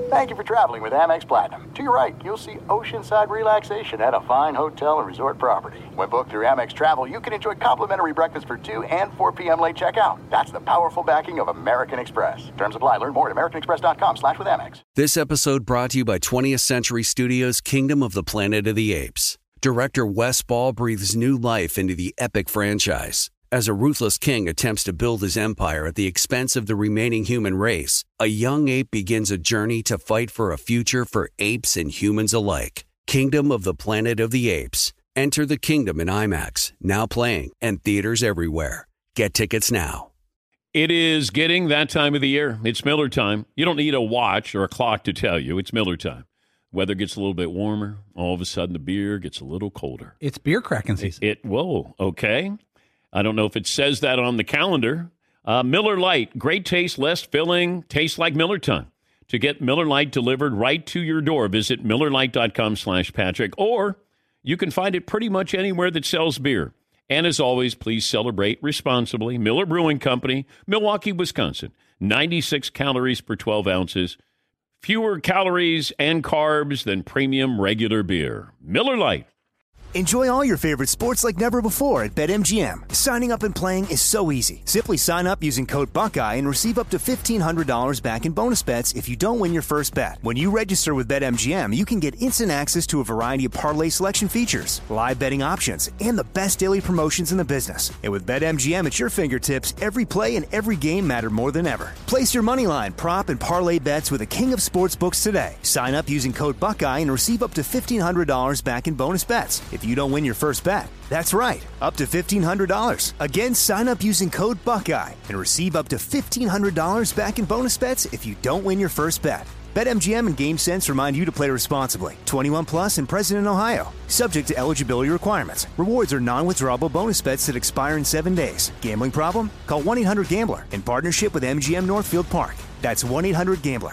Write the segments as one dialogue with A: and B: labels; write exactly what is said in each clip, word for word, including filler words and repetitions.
A: Thank you for traveling with Amex Platinum. To your right, you'll see oceanside relaxation at a fine hotel and resort property. When booked through Amex Travel, you can enjoy complimentary breakfast for two and four p.m. late checkout. That's the powerful backing of American Express. Terms apply. Learn more at americanexpress.com slash with Amex.
B: This episode brought to you by twentieth Century Studios' Kingdom of the Planet of the Apes. Director Wes Ball breathes new life into the epic franchise. As a ruthless king attempts to build his empire at the expense of the remaining human race, a young ape begins a journey to fight for a future for apes and humans alike. Kingdom of the Planet of the Apes. Enter the kingdom in IMAX, now playing, and theaters everywhere. Get tickets now.
C: It is getting that time of the year. It's Miller time. You don't need a watch or a clock to tell you. It's Miller time. Weather gets a little bit warmer. All of a sudden, the beer gets a little colder.
D: It's beer cracking season.
C: It, it whoa, okay. I don't know if it says that on the calendar. Uh, Miller Lite, great taste, less filling, tastes like Miller time. To get Miller Lite delivered right to your door, visit MillerLite.com slash Patrick, or you can find it pretty much anywhere that sells beer. And as always, please celebrate responsibly. Miller Brewing Company, Milwaukee, Wisconsin. ninety-six calories per twelve ounces. Fewer calories and carbs than premium regular beer. Miller Lite.
E: Enjoy all your favorite sports like never before at BetMGM. Signing up and playing is so easy. Simply sign up using code Buckeye and receive up to fifteen hundred dollars back in bonus bets if you don't win your first bet. When you register with BetMGM, you can get instant access to a variety of parlay selection features, live betting options, and the best daily promotions in the business. And with BetMGM at your fingertips, every play and every game matter more than ever. Place your moneyline, prop, and parlay bets with the king of sportsbooks today. Sign up using code Buckeye and receive up to fifteen hundred dollars back in bonus bets if you don't win your first bet. That's right, up to fifteen hundred dollars. Again, sign up using code Buckeye and receive up to fifteen hundred dollars back in bonus bets if you don't win your first bet. BetMGM and GameSense remind you to play responsibly. twenty-one plus and present in Ohio. Subject to eligibility requirements. Rewards are non-withdrawable bonus bets that expire in seven days. Gambling problem? Call one eight hundred gambler in partnership with M G M Northfield Park. That's one eight hundred gambler.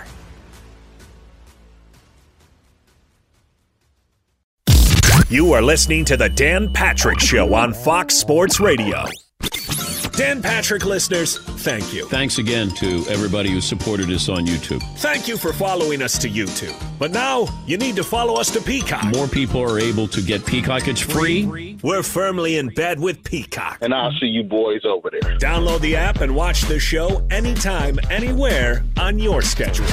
F: You are listening to the Dan Patrick Show on Fox Sports Radio. Dan Patrick listeners, thank you.
C: Thanks again to everybody who supported us on YouTube.
F: Thank you for following us to YouTube. But now, you need to follow us to Peacock.
C: More people are able to get Peacock. It's free.
F: We're firmly in bed with Peacock.
G: And I'll see you boys over there.
F: Download the app and watch the show anytime, anywhere on your schedule.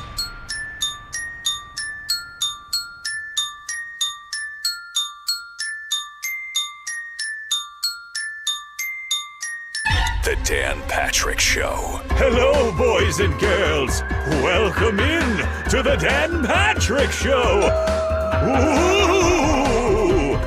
F: The Dan Patrick Show. Hello, boys and girls. Welcome in to the Dan Patrick Show. Ooh.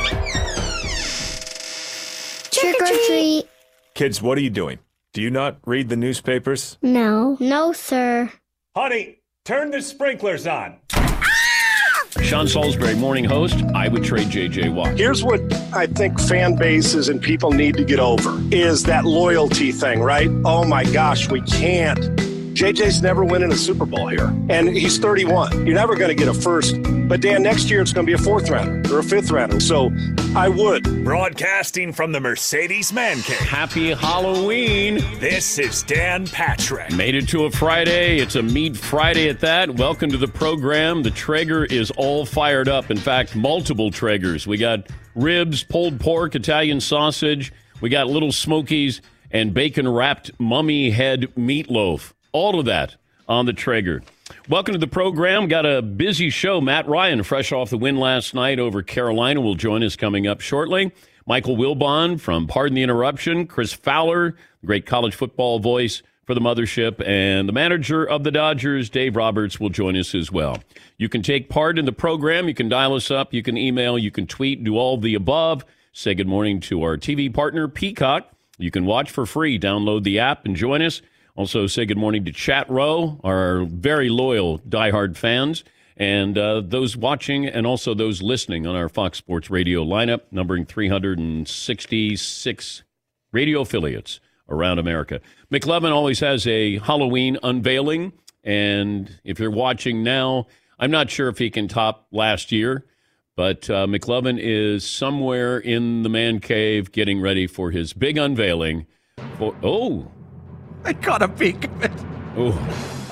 H: Trick or treat.
I: Kids, what are you doing? Do you not read the newspapers?
H: No. No, sir.
F: Honey, turn the sprinklers on.
C: Sean Salisbury, morning host. I would trade J J Watt.
J: Here's what I think fan bases and people need to get over is that loyalty thing, right? Oh my gosh, we can't. J J's never winning a Super Bowl here. And he's thirty-one. You're never going to get a first. But Dan, next year it's going to be a fourth rounder or a fifth rounder. So I would.
F: Broadcasting from the Mercedes Man Cave.
C: Happy Halloween.
F: This is Dan Patrick.
C: Made it to a Friday. It's a Meat Friday at that. Welcome to the program. The Traeger is all fired up. In fact, multiple Traegers. We got ribs, pulled pork, Italian sausage. We got Little Smokies and bacon-wrapped mummy head meatloaf. All of that on the Traeger. Welcome to the program. Got a busy show. Matt Ryan, fresh off the win last night over Carolina, will join us coming up shortly. Michael Wilbon from Pardon the Interruption. Chris Fowler, great college football voice for the mothership. And the manager of the Dodgers, Dave Roberts, will join us as well. You can take part in the program. You can dial us up. You can email. You can tweet. Do all the above. Say good morning to our T V partner, Peacock. You can watch for free. Download the app and join us. Also, say good morning to Chat Row, our very loyal diehard fans, and uh, those watching and also those listening on our Fox Sports Radio lineup, numbering three hundred sixty-six radio affiliates around America. McLovin always has a Halloween unveiling, and if you're watching now, I'm not sure if he can top last year, but uh, McLovin is somewhere in the man cave getting ready for his big unveiling. For, oh,
D: I caught a peek of it.
C: Oh,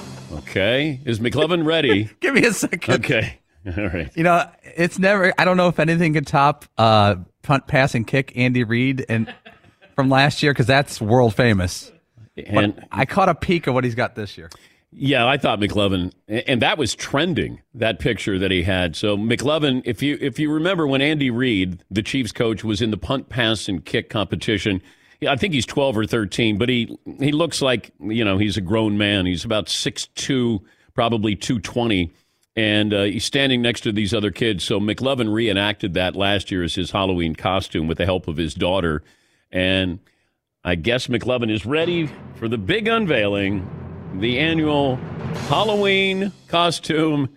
C: Okay. Is McLovin ready?
D: Give me a second.
C: Okay. All right.
D: You know, it's never, I don't know if anything could top uh, punt, pass, and kick Andy Reid and from last year, because that's world famous.
C: And
D: but I caught a peek of what he's got this year.
C: Yeah, I thought McLovin, and that was trending, that picture that he had. So McLovin, if you if you remember when Andy Reid, the Chiefs coach, was in the punt, pass, and kick competition, I think he's twelve or thirteen, but he he looks like, you know, he's a grown man. He's about six two, probably two twenty, and uh, he's standing next to these other kids. So McLovin reenacted that last year as his Halloween costume with the help of his daughter. And I guess McLovin is ready for the big unveiling, the annual Halloween costume.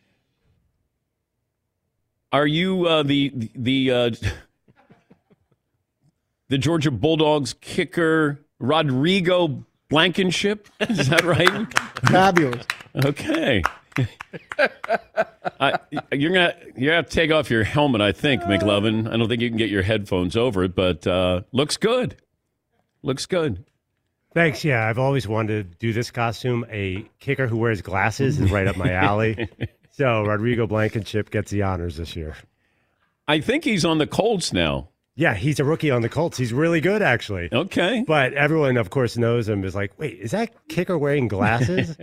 C: Are you uh, the the uh, the Georgia Bulldogs kicker Rodrigo Blankenship? Is that right?
K: Fabulous.
C: Okay. I, you're gonna you have to take off your helmet, I think, McLovin. I don't think you can get your headphones over it, but uh, looks good. Looks good.
L: Thanks. Yeah, I've always wanted to do this costume. A kicker who wears glasses is right up my alley. So Rodrigo Blankenship gets the honors this year.
C: I think he's on the Colts now.
L: Yeah, he's a rookie on the Colts. He's really good, actually.
C: Okay.
L: But everyone, of course, knows him. Is like, wait, is that kicker wearing glasses?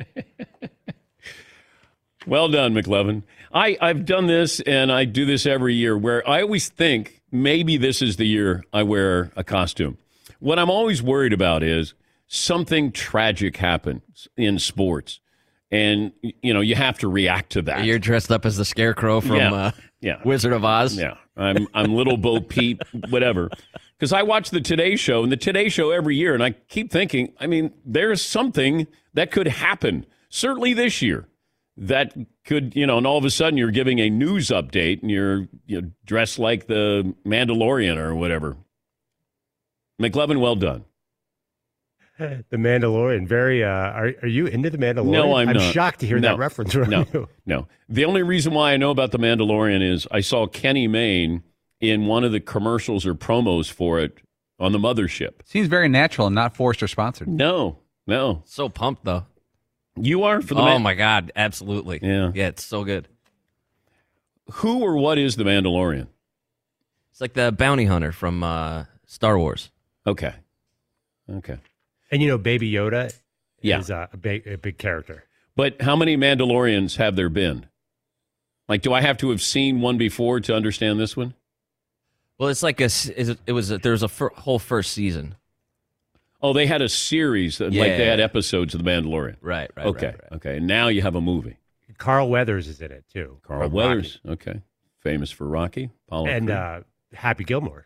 C: Well done, McLovin. I, I've done this, and I do this every year, where I always think maybe this is the year I wear a costume. What I'm always worried about is something tragic happens in sports, and, you know, you have to react to that.
M: You're dressed up as the Scarecrow from
C: yeah.
M: Uh,
C: yeah.
M: Wizard of Oz.
C: Yeah, I'm I'm Little Bo Peep, whatever. Because I watch the Today Show, and the Today Show every year, and I keep thinking, I mean, there's something that could happen, certainly this year, that could, you know, and all of a sudden you're giving a news update, and you're, you know, dressed like the Mandalorian or whatever. McLovin, well done.
L: The Mandalorian, very. Uh, are are you into the Mandalorian?
C: No, I'm,
L: I'm
C: not.
L: shocked to hear
C: no,
L: that reference from
C: no,
L: you.
C: No, the only reason why I know about the Mandalorian is I saw Kenny Mayne in one of the commercials or promos for it on the mothership.
D: Seems very natural and not forced or sponsored.
C: No, no.
M: So pumped though.
C: You are for the.
M: Oh
C: Man-
M: my God, absolutely.
C: Yeah,
M: yeah, it's so good.
C: Who or what is the Mandalorian?
M: It's like the bounty hunter from uh, Star Wars.
C: Okay, okay.
L: And, you know, Baby Yoda
C: yeah.
L: is uh, a big a big character.
C: But how many Mandalorians have there been? Like, do I have to have seen one before to understand this one?
M: Well, it's like a, it was, a, there was a fir- whole first season.
C: Oh, they had a series, that,
M: yeah.
C: like they had episodes of The Mandalorian.
M: Right, right,
C: Okay,
M: right, right.
C: okay. And now you have a movie.
L: Carl Weathers is in it, too.
C: Carl Weathers, Rocky. Okay. Famous for Rocky. Apollo
L: and uh, Happy Gilmore.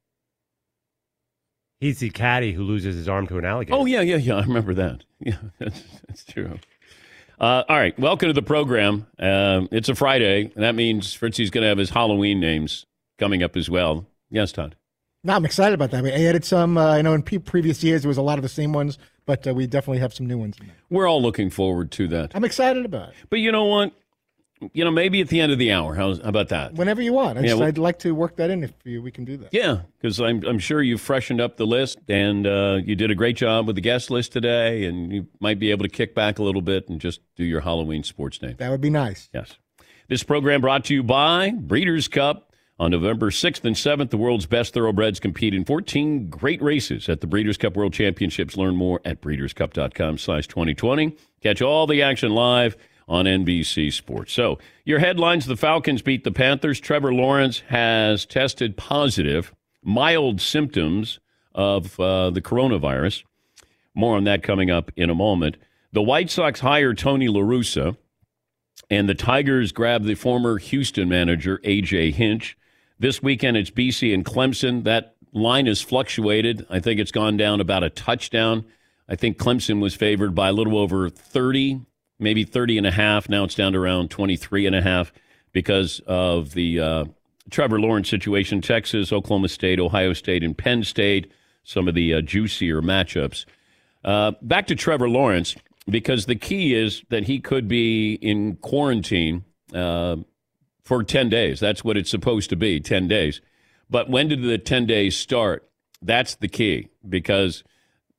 L: He's the caddy who loses his arm to an alligator.
C: Oh, yeah, yeah, yeah. I remember that. Yeah, that's, that's true. Uh, all right. Welcome to the program. Um, it's a Friday, and that means Fritzy's going to have his Halloween names coming up as well. Yes, Todd?
K: No, I'm excited about that. I, mean, I added some. Uh, I know in pre- previous years there was a lot of the same ones, but uh, we definitely have some new ones.
C: We're all looking forward to that.
K: I'm excited about it.
C: But you know what? You know, maybe at the end of the hour. How's, how about that?
K: Whenever you want. I
C: yeah,
K: just,
C: well,
K: I'd like to work that in if you, we can do that.
C: Yeah, because I'm, I'm sure you freshened up the list, and uh, you did a great job with the guest list today, and you might be able to kick back a little bit and just do your Halloween sports name.
K: That would be nice.
C: Yes. This program brought to you by Breeders' Cup. On November sixth and seventh, the world's best thoroughbreds compete in fourteen great races at the Breeders' Cup World Championships. Learn more at breederscup.com slash 2020. Catch all the action live on N B C Sports. So, your headlines, the Falcons beat the Panthers. Trevor Lawrence has tested positive, mild symptoms of uh, the coronavirus. More on that coming up in a moment. The White Sox hire Tony La Russa, and the Tigers grab the former Houston manager, A J Hinch. This weekend, it's B C and Clemson. That line has fluctuated. I think it's gone down about a touchdown. I think Clemson was favored by a little over thirty, maybe thirty and a half. Now it's down to around twenty-three and a half because of the uh, Trevor Lawrence situation. Texas, Oklahoma State, Ohio State, and Penn State, some of the uh, juicier matchups. Uh, back to Trevor Lawrence, because the key is that he could be in quarantine uh, for ten days. That's what it's supposed to be, ten days. But when did the ten days start? That's the key, because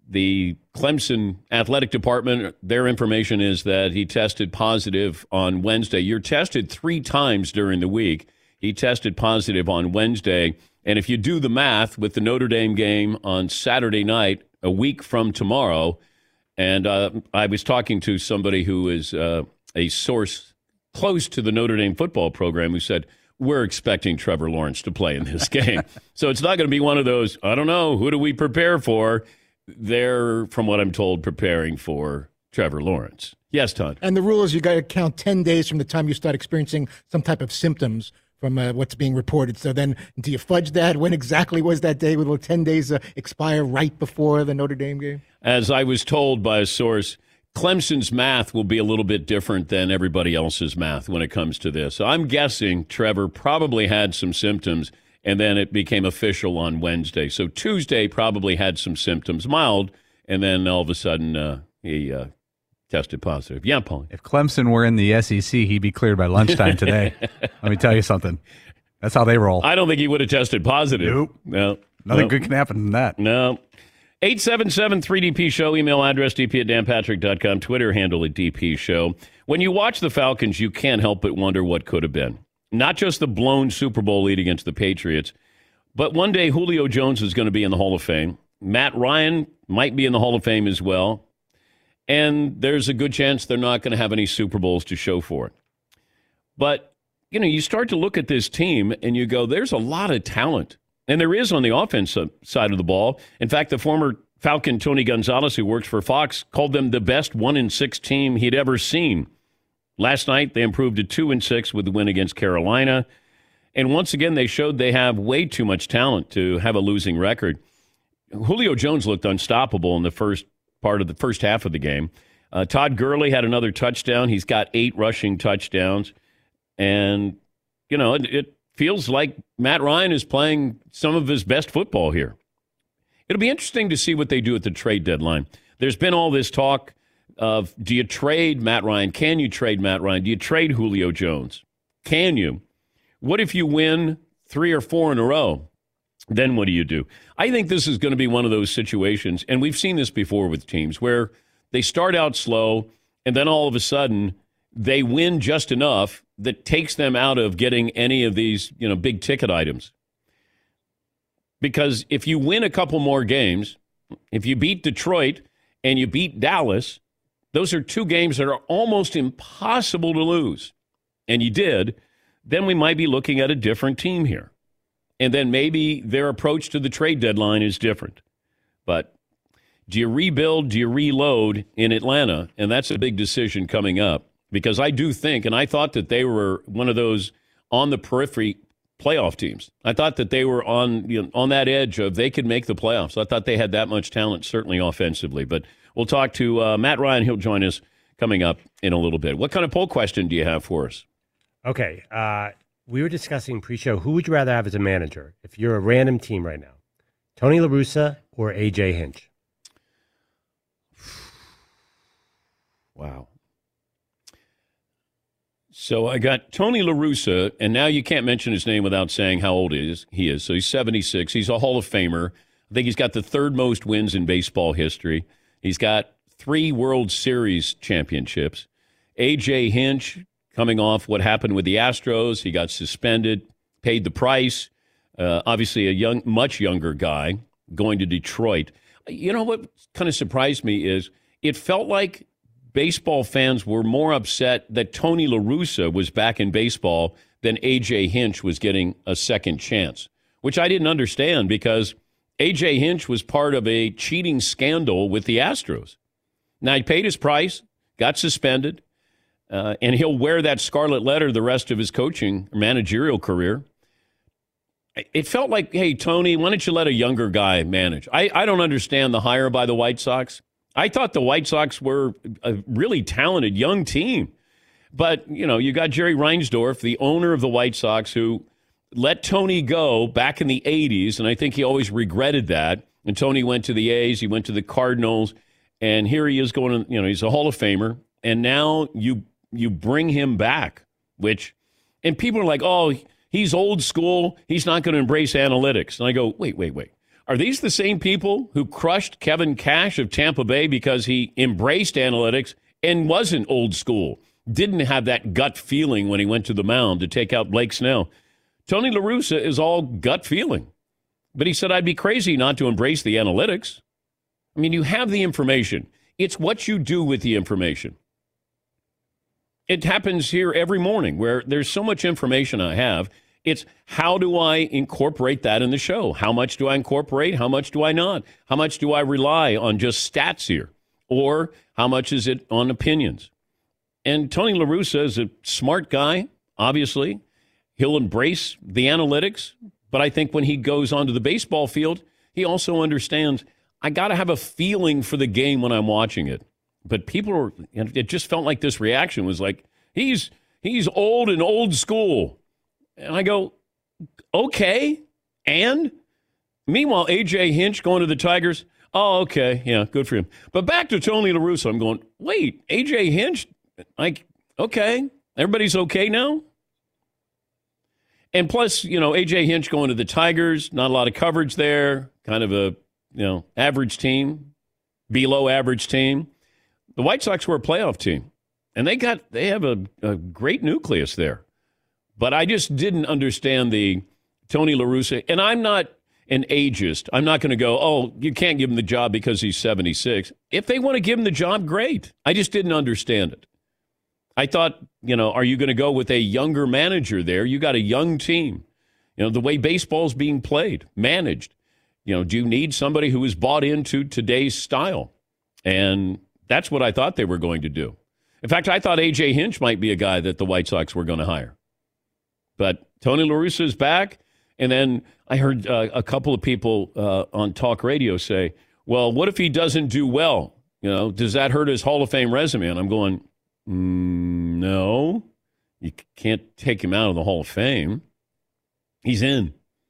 C: the Clemson athletic department, their information is that he tested positive on Wednesday. You're tested three times during the week. He tested positive on Wednesday. And if you do the math with the Notre Dame game on Saturday night, a week from tomorrow, and uh, I was talking to somebody who is uh, a source close to the Notre Dame football program who said, we're expecting Trevor Lawrence to play in this game. So it's not going to be one of those, I don't know, who do we prepare for? They're, from what I'm told, preparing for Trevor Lawrence. Yes, Todd.
K: And the rule is you got to count ten days from the time you start experiencing some type of symptoms from uh, what's being reported. So then do you fudge that? When exactly was that day? Will ten days uh, expire right before the Notre Dame game?
C: As I was told by a source, Clemson's math will be a little bit different than everybody else's math when it comes to this. So I'm guessing Trevor probably had some symptoms, and then it became official on Wednesday. So Tuesday probably had some symptoms, mild, and then all of a sudden uh, he uh, tested positive. Yeah, Paul.
D: If Clemson were in the S E C, he'd be cleared by lunchtime today. Let me tell you something. That's how they roll.
C: I don't think he would have tested positive.
D: Nope.
C: No.
D: Nothing
C: no.
D: good can happen from that.
C: No. eight seven seven three D P Show, email address d p at dan patrick dot com, Twitter handle at D P Show. When you watch the Falcons, you can't help but wonder what could have been. Not just the blown Super Bowl lead against the Patriots, but one day Julio Jones is going to be in the Hall of Fame. Matt Ryan might be in the Hall of Fame as well. And there's a good chance they're not going to have any Super Bowls to show for it. But, you know, you start to look at this team and you go, there's a lot of talent. And there is on the offensive side of the ball. In fact, the former Falcon Tony Gonzalez, who works for Fox, called them the best one and six team he'd ever seen. Last night, they improved to two and six with the win against Carolina. And once again, they showed they have way too much talent to have a losing record. Julio Jones looked unstoppable in the first part of the first half of the game. Uh, Todd Gurley had another touchdown. He's got eight rushing touchdowns. And, you know, it, it feels like Matt Ryan is playing some of his best football here. It'll be interesting to see what they do at the trade deadline. There's been all this talk of, do you trade Matt Ryan? Can you trade Matt Ryan? Do you trade Julio Jones? Can you? What if you win three or four in a row? Then what do you do? I think this is going to be one of those situations, and we've seen this before with teams, where they start out slow, and then all of a sudden they win just enough that takes them out of getting any of these, you know, big ticket items. Because if you win a couple more games, if you beat Detroit and you beat Dallas, those are two games that are almost impossible to lose. And you did, then we might be looking at a different team here. And then maybe their approach to the trade deadline is different. But do you rebuild, do you reload in Atlanta? And that's a big decision coming up. Because I do think, and I thought that they were one of those on the periphery playoff teams. I thought that they were on you know, on that edge of they could make the playoffs. I thought they had that much talent, certainly offensively. But we'll talk to uh, Matt Ryan. He'll join us coming up in a little bit. What kind of poll question do you have for us?
L: Okay. Uh, we were discussing pre-show, who would you rather have as a manager if you're a random team right now? Tony La Russa or A J Hinch?
C: Wow. So I got Tony La Russa, and now you can't mention his name without saying how old he is. He is. So he's seventy-six. He's a Hall of Famer. I think he's got the third most wins in baseball history. He's got three World Series championships. A J Hinch, coming off what happened with the Astros, he got suspended, paid the price. Uh, obviously a young, much younger guy going to Detroit. You know what kind of surprised me is it felt like baseball fans were more upset that Tony La Russa was back in baseball than A J Hinch was getting a second chance, which I didn't understand because A J Hinch was part of a cheating scandal with the Astros. Now, he paid his price, got suspended, uh, and he'll wear that scarlet letter the rest of his coaching managerial career. It felt like, hey, Tony, why don't you let a younger guy manage? I, I don't understand the hire by the White Sox. I thought the White Sox were a really talented young team. But, you know, you got Jerry Reinsdorf, the owner of the White Sox, who let Tony go back in the eighties, and I think he always regretted that. And Tony went to the A's, he went to the Cardinals, and here he is going, you know, he's a Hall of Famer. And now you you bring him back, which, and people are like, oh, he's old school, he's not going to embrace analytics. And I go, wait, wait, wait. Are these the same people who crushed Kevin Cash of Tampa Bay because he embraced analytics and wasn't old school, didn't have that gut feeling when he went to the mound to take out Blake Snell? Tony La Russa is all gut feeling. But he said, I'd be crazy not to embrace the analytics. I mean, you have the information. It's what you do with the information. It happens here every morning where there's so much information I have. It's how do I incorporate that in the show? How much do I incorporate? How much do I not? How much do I rely on just stats here? Or how much is it on opinions? And Tony La Russa is a smart guy, obviously. He'll embrace the analytics. But I think when he goes onto the baseball field, he also understands, I got to have a feeling for the game when I'm watching it. But people are, it just felt like this reaction was like, he's he's old and old school. And I go, okay, and? Meanwhile, A J Hinch going to the Tigers, oh, okay, yeah, good for him. But back to Tony La Russa, I'm going, wait, A J Hinch, like, okay, everybody's okay now? And plus, you know, A J Hinch going to the Tigers, not a lot of coverage there, kind of a, you know, average team, below average team. The White Sox were a playoff team, and they got they have a, a great nucleus there. But I just didn't understand the Tony La Russa. And I'm not an ageist. I'm not going to go, oh, you can't give him the job because he's seventy-six. If they want to give him the job, great. I just didn't understand it. I thought, you know, are you going to go with a younger manager there? You got a young team. You know, the way baseball's being played, managed. You know, do you need somebody who is bought into today's style? And that's what I thought they were going to do. In fact, I thought A J Hinch might be a guy that the White Sox were going to hire. But Tony La Russa is back. And then I heard uh, a couple of people uh, on talk radio say, well, what if he doesn't do well? You know, does that hurt his Hall of Fame resume? And I'm going, mm, no. You can't take him out of the Hall of Fame. He's in.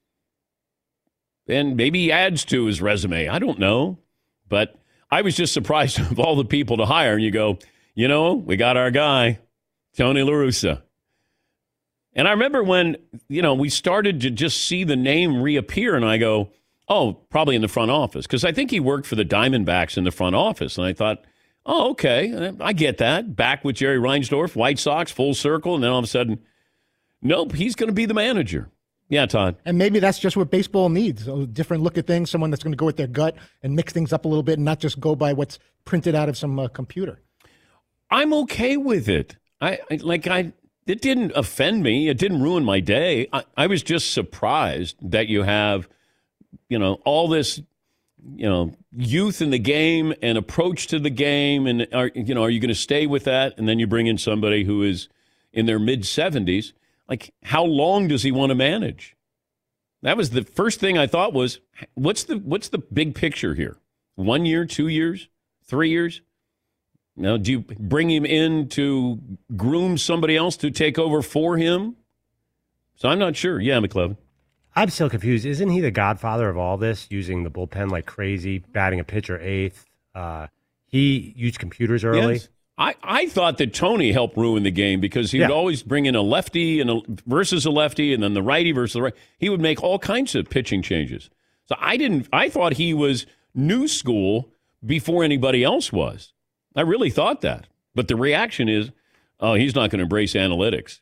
C: And maybe he adds to his resume. I don't know. But I was just surprised of all the people to hire. And you go, you know, we got our guy, Tony La Russa. And I remember when, you know, we started to just see the name reappear, and I go, oh, probably in the front office. Because I think he worked for the Diamondbacks in the front office. And I thought, oh, okay, I get that. Back with Jerry Reinsdorf, White Sox, full circle. And then all of a sudden, nope, he's going to be the manager. Yeah, Todd.
K: And maybe that's just what baseball needs, a different look at things, someone that's going to go with their gut and mix things up a little bit and not just go by what's printed out of some uh, computer.
C: I'm okay with it. I, I like I it didn't offend me. It didn't ruin my day. I, I was just surprised that you have, you know, all this, you know, youth in the game and approach to the game, and are you know, are you going to stay with that? And then you bring in somebody who is in their mid seventies. Like, how long does he want to manage? That was the first thing I thought was, what's the what's the big picture here? One year, two years, three years? Now, do you bring him in to groom somebody else to take over for him? So I'm not sure. Yeah, McLevin.
L: I'm still confused. Isn't he the godfather of all this, using the bullpen like crazy, batting a pitcher eighth? Uh, he used computers early.
C: Yes. I, I thought that Tony helped ruin the game because he
L: Yeah.
C: would always bring in a lefty and a, versus a lefty, and then the righty versus the right. He would make all kinds of pitching changes. So I didn't. I thought he was new school before anybody else was. I really thought that. But the reaction is, oh, he's not going to embrace analytics.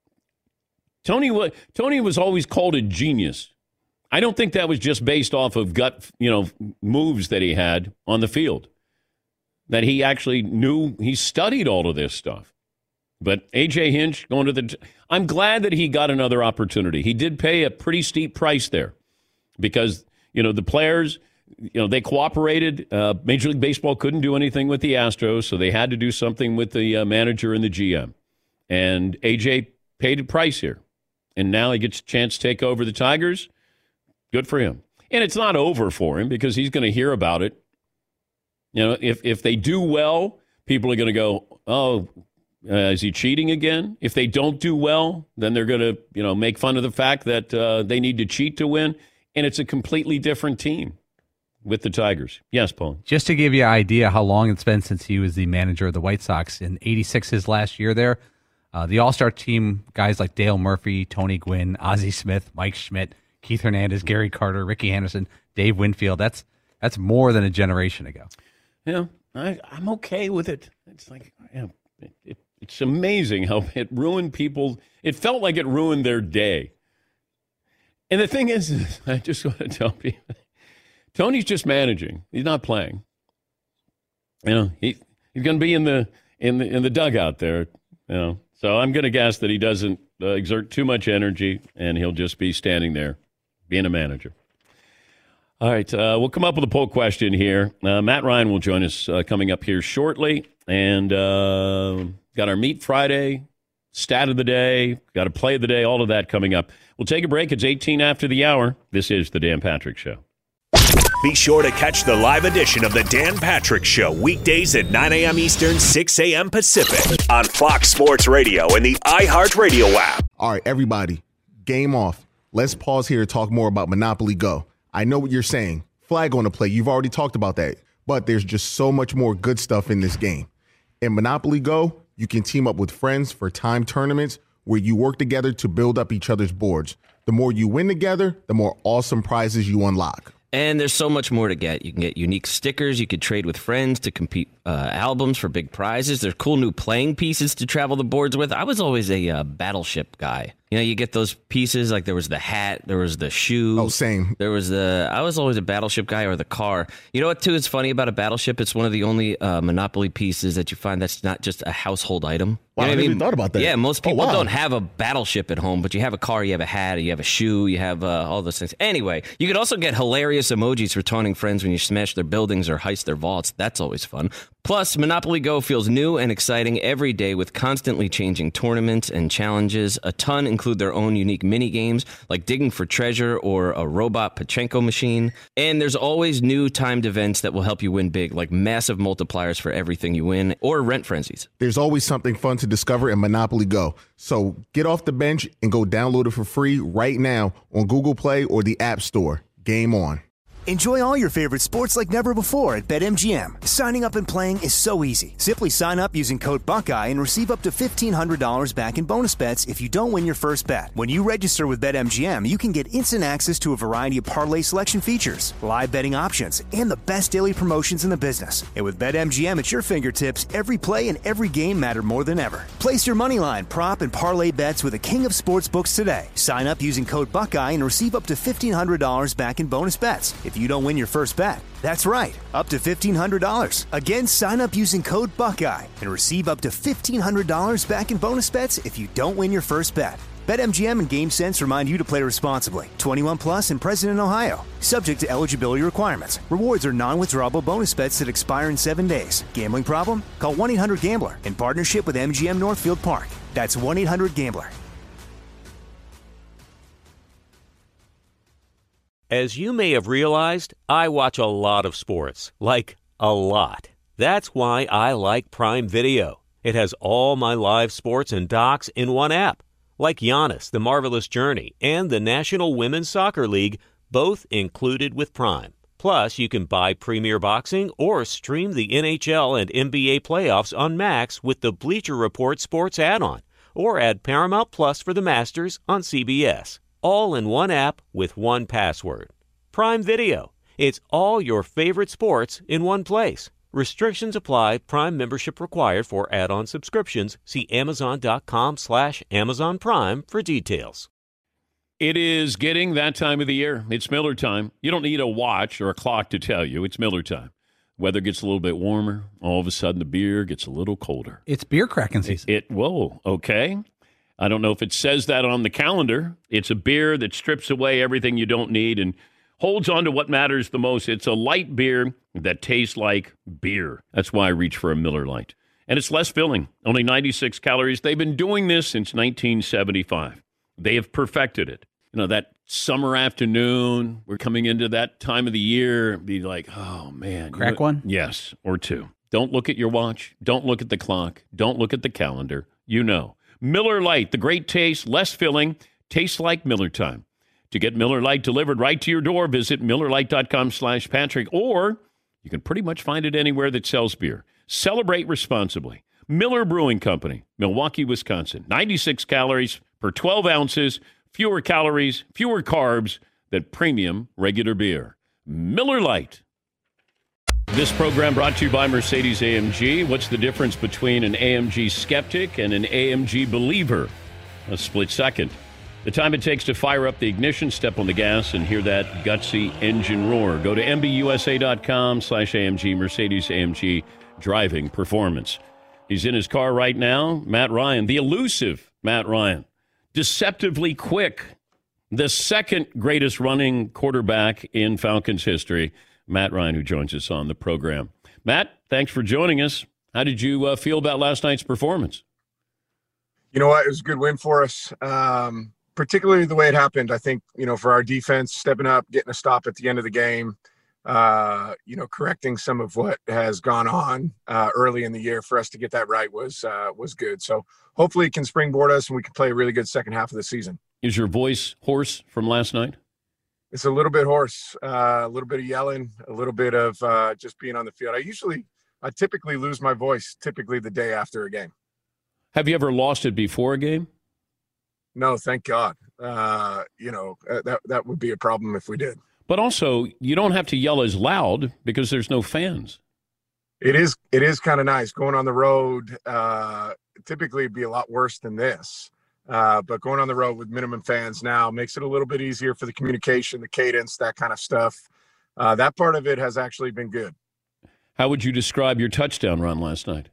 C: Tony was Tony was always called a genius. I don't think that was just based off of gut, you know, moves that he had on the field. That he actually knew, he studied all of this stuff. But A J Hinch going to the, I'm glad that he got another opportunity. He did pay a pretty steep price there because, you know, the players, you know, they cooperated. Uh, Major League Baseball couldn't do anything with the Astros, so they had to do something with the uh, manager and the G M. And A J paid a price here. And now he gets a chance to take over the Tigers. Good for him. And it's not over for him because he's going to hear about it. You know, if, if they do well, people are going to go, oh, uh, is he cheating again? If they don't do well, then they're going to, you know, make fun of the fact that uh, they need to cheat to win. And it's a completely different team with the Tigers. Yes, Paul.
D: Just to give you an idea how long it's been since he was the manager of the White Sox, in eighty-six, his last year there, uh, the All-Star team, guys like Dale Murphy, Tony Gwynn, Ozzie Smith, Mike Schmidt, Keith Hernandez, Gary Carter, Ricky Anderson, Dave Winfield. That's that's more than a generation ago.
C: Yeah, I, I'm okay with it. It's like, yeah, it, it, it's amazing how it ruined people. It felt like it ruined their day. And the thing is, I just want to tell people, Tony's just managing. He's not playing. You know, he he's going to be in the in the in the dugout there. You know, so I'm going to guess that he doesn't uh, exert too much energy, and he'll just be standing there, being a manager. All right, uh, we'll come up with a poll question here. Uh, Matt Ryan will join us uh, coming up here shortly, and uh, got our Meat Friday, stat of the day, got a play of the day, all of that coming up. We'll take a break. It's eighteen after the hour. This is the Dan Patrick Show.
F: Be sure to catch the live edition of the Dan Patrick Show weekdays at nine a.m. Eastern, six a.m. Pacific on Fox Sports Radio and the iHeartRadio app.
N: All right, everybody, game off. Let's pause here to talk more about Monopoly Go. I know what you're saying. Flag on the play. You've already talked about that. But there's just so much more good stuff in this game. In Monopoly Go, you can team up with friends for time tournaments where you work together to build up each other's boards. The more you win together, the more awesome prizes you unlock.
M: And there's so much more to get. You can get unique stickers. You could trade with friends to compete uh, albums for big prizes. There's cool new playing pieces to travel the boards with. I was always a uh, Battleship guy. You know, you get those pieces, like there was the hat, there was the shoe.
N: Oh, same.
M: There was the, I was always a Battleship guy, or the car. You know what, too, is funny about a Battleship? It's one of the only uh, Monopoly pieces that you find that's not just a household item.
N: Wow,
M: You know
N: I
M: what
N: never
M: I mean?
N: even thought about that.
M: Yeah, most people
N: Oh, wow.
M: don't have a Battleship at home, but you have a car, you have a hat, you have a shoe, you have uh, all those things. Anyway, you could also get hilarious emojis for taunting friends when you smash their buildings or heist their vaults. That's always fun. Plus, Monopoly Go feels new and exciting every day with constantly changing tournaments and challenges. A ton include their own unique mini games like digging for treasure or a robot Pachinko machine. And there's always new timed events that will help you win big, like massive multipliers for everything you win or rent frenzies.
N: There's always something fun to discover in Monopoly Go. So get off the bench and go download it for free right now on Google Play or the App Store. Game on.
E: Enjoy all your favorite sports like never before at BetMGM. Signing up and playing is so easy. Simply sign up using code Buckeye and receive up to fifteen hundred dollars back in bonus bets if you don't win your first bet. When you register with BetMGM, you can get instant access to a variety of parlay selection features, live betting options, and the best daily promotions in the business. And with BetMGM at your fingertips, every play and every game matter more than ever. Place your moneyline, prop, and parlay bets with the king of sportsbooks today. Sign up using code Buckeye and receive up to fifteen hundred dollars back in bonus bets if you don't win your first bet. That's right, up to fifteen hundred dollars. Again, sign up using code Buckeye and receive up to fifteen hundred dollars back in bonus bets if you don't win your first bet. BetMGM and GameSense remind you to play responsibly. twenty-one plus and present in Ohio. Subject to eligibility requirements. Rewards are non-withdrawable bonus bets that expire in seven days. Gambling problem? Call one eight hundred gambler in partnership with M G M Northfield Park. That's one eight hundred gambler.
O: As you may have realized, I watch a lot of sports. Like, a lot. That's why I like Prime Video. It has all my live sports and docs in one app. Like Giannis, The Marvelous Journey, and the National Women's Soccer League, both included with Prime. Plus, you can buy Premier Boxing or stream the N H L and N B A playoffs on Max with the Bleacher Report Sports add-on. Or add Paramount Plus for the Masters on C B S. All in one app with one password. Prime Video. It's all your favorite sports in one place. Restrictions apply. Prime membership required for add-on subscriptions. See Amazon.com slash Amazon Prime for details.
C: It is getting that time of the year. It's Miller time. You don't need a watch or a clock to tell you. It's Miller time. Weather gets a little bit warmer. All of a sudden, the beer gets a little colder.
D: It's beer cracking season.
C: It, it whoa, okay. I don't know if it says that on the calendar. It's a beer that strips away everything you don't need and holds on to what matters the most. It's a light beer that tastes like beer. That's why I reach for a Miller Lite. And it's less filling, only ninety-six calories. They've been doing this since nineteen seventy-five. They have perfected it. You know, that summer afternoon, we're coming into that time of the year, be like, oh, man.
D: Crack
C: you know,
D: one?
C: Yes, or two. Don't look at your watch. Don't look at the clock. Don't look at the calendar. You know. Miller Lite, the great taste, less filling, tastes like Miller time. To get Miller Lite delivered right to your door, visit MillerLite.com slash Patrick, or you can pretty much find it anywhere that sells beer. Celebrate responsibly. Miller Brewing Company, Milwaukee, Wisconsin. ninety-six calories per twelve ounces, fewer calories, fewer carbs. that premium regular beer. Miller Lite. This program brought to you by Mercedes A M G. What's the difference between an A M G skeptic and an A M G believer? A split second. The time it takes to fire up the ignition, step on the gas, and hear that gutsy engine roar. Go to mbusa.com slash AMG, Mercedes A M G driving performance. He's in his car right now, Matt Ryan, the elusive Matt Ryan. Deceptively quick, the second greatest running quarterback in Falcons history. Matt Ryan, who joins us on the program. Matt, thanks for joining us. How did you uh, feel about last night's performance?
P: You know what? It was a good win for us, um, particularly the way it happened. I think, you know, for our defense, stepping up, getting a stop at the end of the game, uh, you know, correcting some of what has gone on uh, early in the year for us to get that right was uh, was good. So hopefully it can springboard us and we can play a really good second half of the season.
C: Is your voice hoarse from last night?
P: It's a little bit hoarse, uh, a little bit of yelling, a little bit of uh, just being on the field. I usually, I typically lose my voice typically the day after a game.
C: Have you ever lost it before a game?
P: No, thank God. Uh, you know, that that would be a problem if we did.
C: But also, you don't have to yell as loud because there's no fans.
P: It is, it is kind of nice going on the road. Uh, typically it'd be a lot worse than this. Uh, but going on the road with minimum fans now makes it a little bit easier for the communication, the cadence, that kind of stuff. Uh, that part of it has actually been good.
C: How would you describe your touchdown run last night?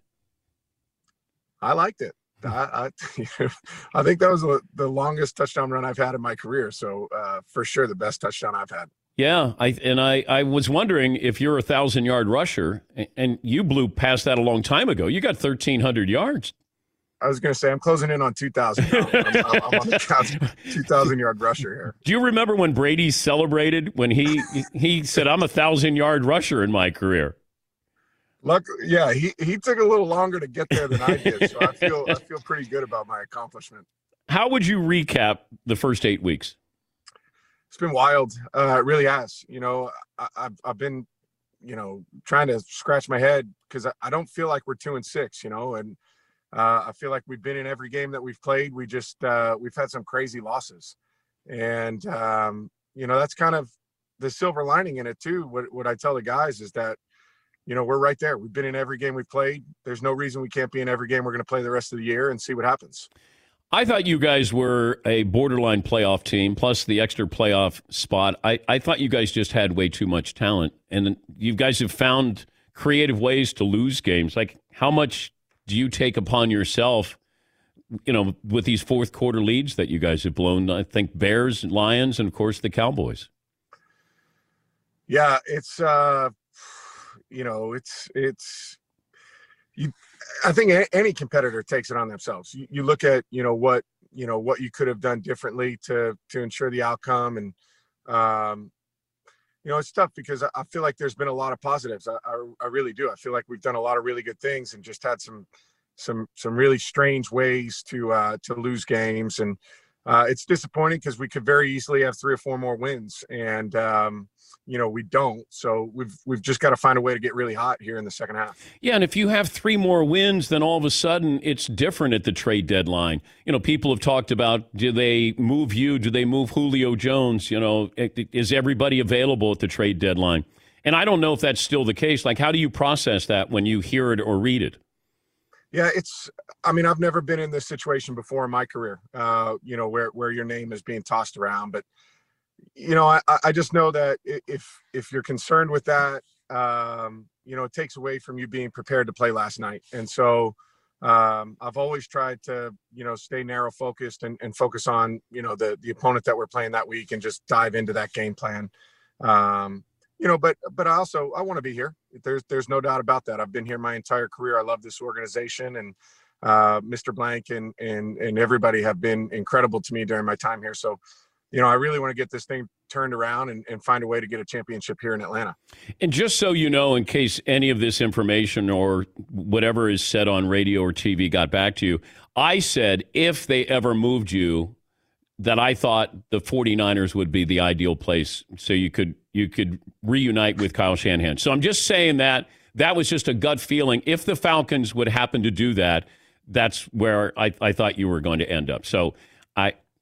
P: I liked it. I, I, I think that was the longest touchdown run I've had in my career. So uh, for sure, the best touchdown I've had.
C: Yeah, I and I, I was wondering if you're a thousand-yard rusher, and you blew past that a long time ago. You got thirteen hundred yards.
P: I was going to say, I'm closing in on two thousand. I'm, I'm, I'm on the two thousand-yard rusher here.
C: Do you remember when Brady celebrated when he he said, I'm a thousand-yard rusher in my career?
P: Luck, yeah, he, he took a little longer to get there than I did, so I feel I feel pretty good about my accomplishment.
C: How would you recap the first eight weeks?
P: It's been wild. Uh, it really has. You know, I, I've I've been, you know, trying to scratch my head because I, I don't feel like we're two and six. You know, and uh, I feel like we've been in every game that we've played. We just uh, we've had some crazy losses, and um, you know, that's kind of the silver lining in it too. What what I tell the guys is that, you know, we're right there. We've been in every game we've played. There's no reason we can't be in every game we're going to play the rest of the year and see what happens.
C: I thought you guys were a borderline playoff team, plus the extra playoff spot. I, I thought you guys just had way too much talent. And you guys have found creative ways to lose games. Like, how much do you take upon yourself, you know, with these fourth quarter leads that you guys have blown? I think Bears, Lions, and, of course, the Cowboys.
P: Yeah, it's uh, – you know, it's, it's, you, I think any competitor takes it on themselves. You, you look at, you know, what, you know, what you could have done differently to, to ensure the outcome. And, um, you know, it's tough because I, I feel like there's been a lot of positives. I, I, I really do. I feel like we've done a lot of really good things and just had some, some, some really strange ways to, uh, to lose games. And, uh, it's disappointing because we could very easily have three or four more wins. And, um, you know, we don't. So we've we've just got to find a way to get really hot here in the second half.
C: Yeah, and if you have three more wins, then all of a sudden it's different at the trade deadline. You know, people have talked about, do they move you? Do they move Julio Jones? You know, is everybody available at the trade deadline? And I don't know if that's still the case. Like, how do you process that when you hear it or read it?
P: Yeah, it's, I mean, I've never been in this situation before in my career, uh, you know, where, where your name is being tossed around. But, you know, I, I just know that if, if you're concerned with that, um, you know, it takes away from you being prepared to play last night. And so um, I've always tried to, you know, stay narrow focused and, and focus on, you know, the, the opponent that we're playing that week and just dive into that game plan. Um, You know, but but I also I want to be here. There's there's no doubt about that. I've been here my entire career. I love this organization, and uh, Mister Blank and and and everybody have been incredible to me during my time here. So, you know, I really want to get this thing turned around and, and find a way to get a championship here in Atlanta.
C: And just so you know, in case any of this information or whatever is said on radio or T V got back to you, I said if they ever moved you, that I thought the 49ers would be the ideal place so you could you could reunite with Kyle Shanahan. So I'm just saying that that was just a gut feeling. If the Falcons would happen to do that, that's where I, I thought you were going to end up. So I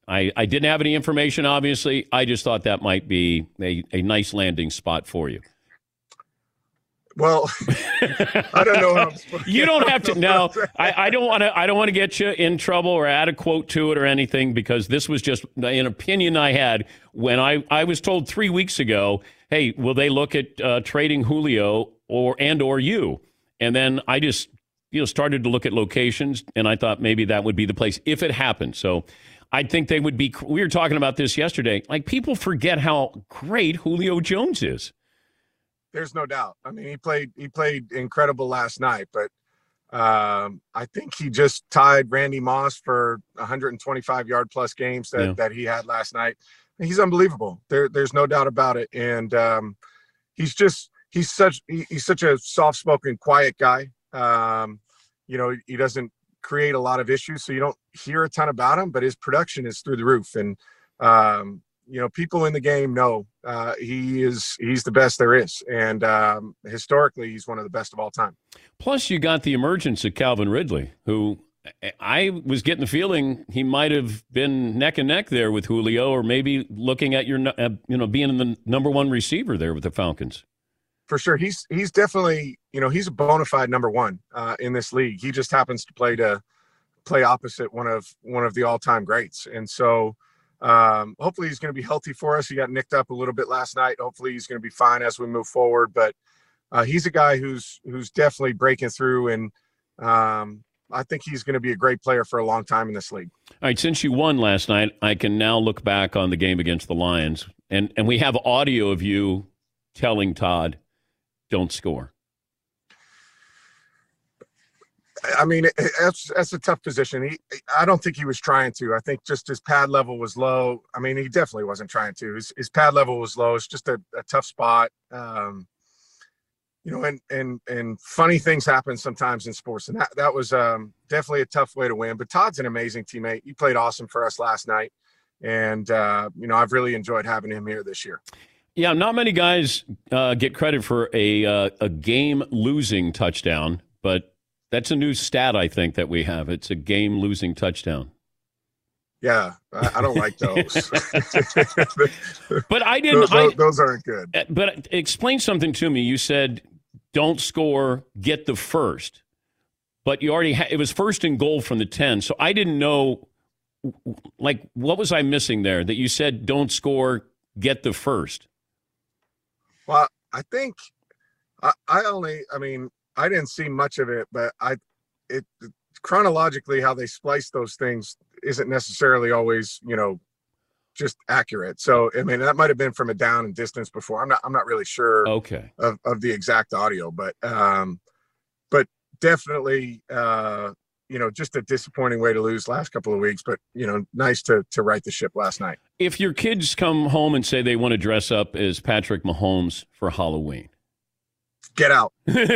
C: I, I didn't have any information, obviously. I just thought that might be a, a nice landing spot for you.
P: Well, I don't know. What I'm supposed to
C: You don't have to. No, I, I don't want to. I don't want to get you in trouble or add a quote to it or anything, because this was just an opinion I had when I, I was told three weeks ago, "Hey, will they look at uh, trading Julio or and or you?" And then I just you know started to look at locations, and I thought maybe that would be the place if it happened. So I think they would be. We were talking about this yesterday. Like, people forget how great Julio Jones is.
P: There's no doubt. I mean, he played he played incredible last night, but um, I think he just tied Randy Moss for one hundred twenty-five yard plus games that,
C: Yeah.
P: that he had last night. He's unbelievable. There, there's no doubt about it. And um, he's just he's such he, he's such a soft spoken, quiet guy. Um, you know, he doesn't create a lot of issues, so you don't hear a ton about him. But his production is through the roof, and um, you know, people in the game know uh, he is he's the best there is, and um, historically, he's one of the best of all time.
C: Plus, you got the emergence of Calvin Ridley, who I was getting the feeling he might have been neck and neck there with Julio, or maybe looking at your, uh, you know, being the number one receiver there with the Falcons.
P: For sure, he's he's definitely, you know, he's a bona fide number one uh, in this league. He just happens to play to play opposite one of one of the all time greats, and so. Um, hopefully he's going to be healthy for us. He got nicked up a little bit last night. Hopefully he's going to be fine as we move forward. But uh, he's a guy who's who's definitely breaking through, and um, I think he's going to be a great player for a long time in this league.
C: All right, since you won last night, I can now look back on the game against the Lions, and, and we have audio of you telling Todd, don't score.
P: I mean, it, that's that's a tough position. He, I don't think he was trying to. I think just his pad level was low. I mean, he definitely wasn't trying to. His, his pad level was low. It's just a, a tough spot. Um, you know, and and and funny things happen sometimes in sports, and that that was um, definitely a tough way to win. But Todd's an amazing teammate. He played awesome for us last night, and uh, you know, I've really enjoyed having him here this year.
C: Yeah, not many guys uh, get credit for a uh, a game losing touchdown, but. That's a new stat, I think, that we have. It's a game-losing touchdown.
P: Yeah, I, I don't like those.
C: But I didn't.
P: Those,
C: I,
P: those aren't good.
C: But explain something to me. You said, don't score, get the first. But you already had, it was first and goal from the ten. So I didn't know, like, what was I missing there? That you said, don't score, get the first.
P: Well, I think I, I only, I mean, I didn't see much of it, but I, it chronologically how they splice those things isn't necessarily always, you know, just accurate. So I mean, that might have been from a down and distance before. I'm not, I'm not really sure.
C: Okay.
P: Of, of the exact audio, but, um, but definitely, uh, you know, just a disappointing way to lose last couple of weeks. But you know, nice to to right the ship last night.
C: If your kids come home and say they want to dress up as Patrick Mahomes for Halloween.
P: Get out.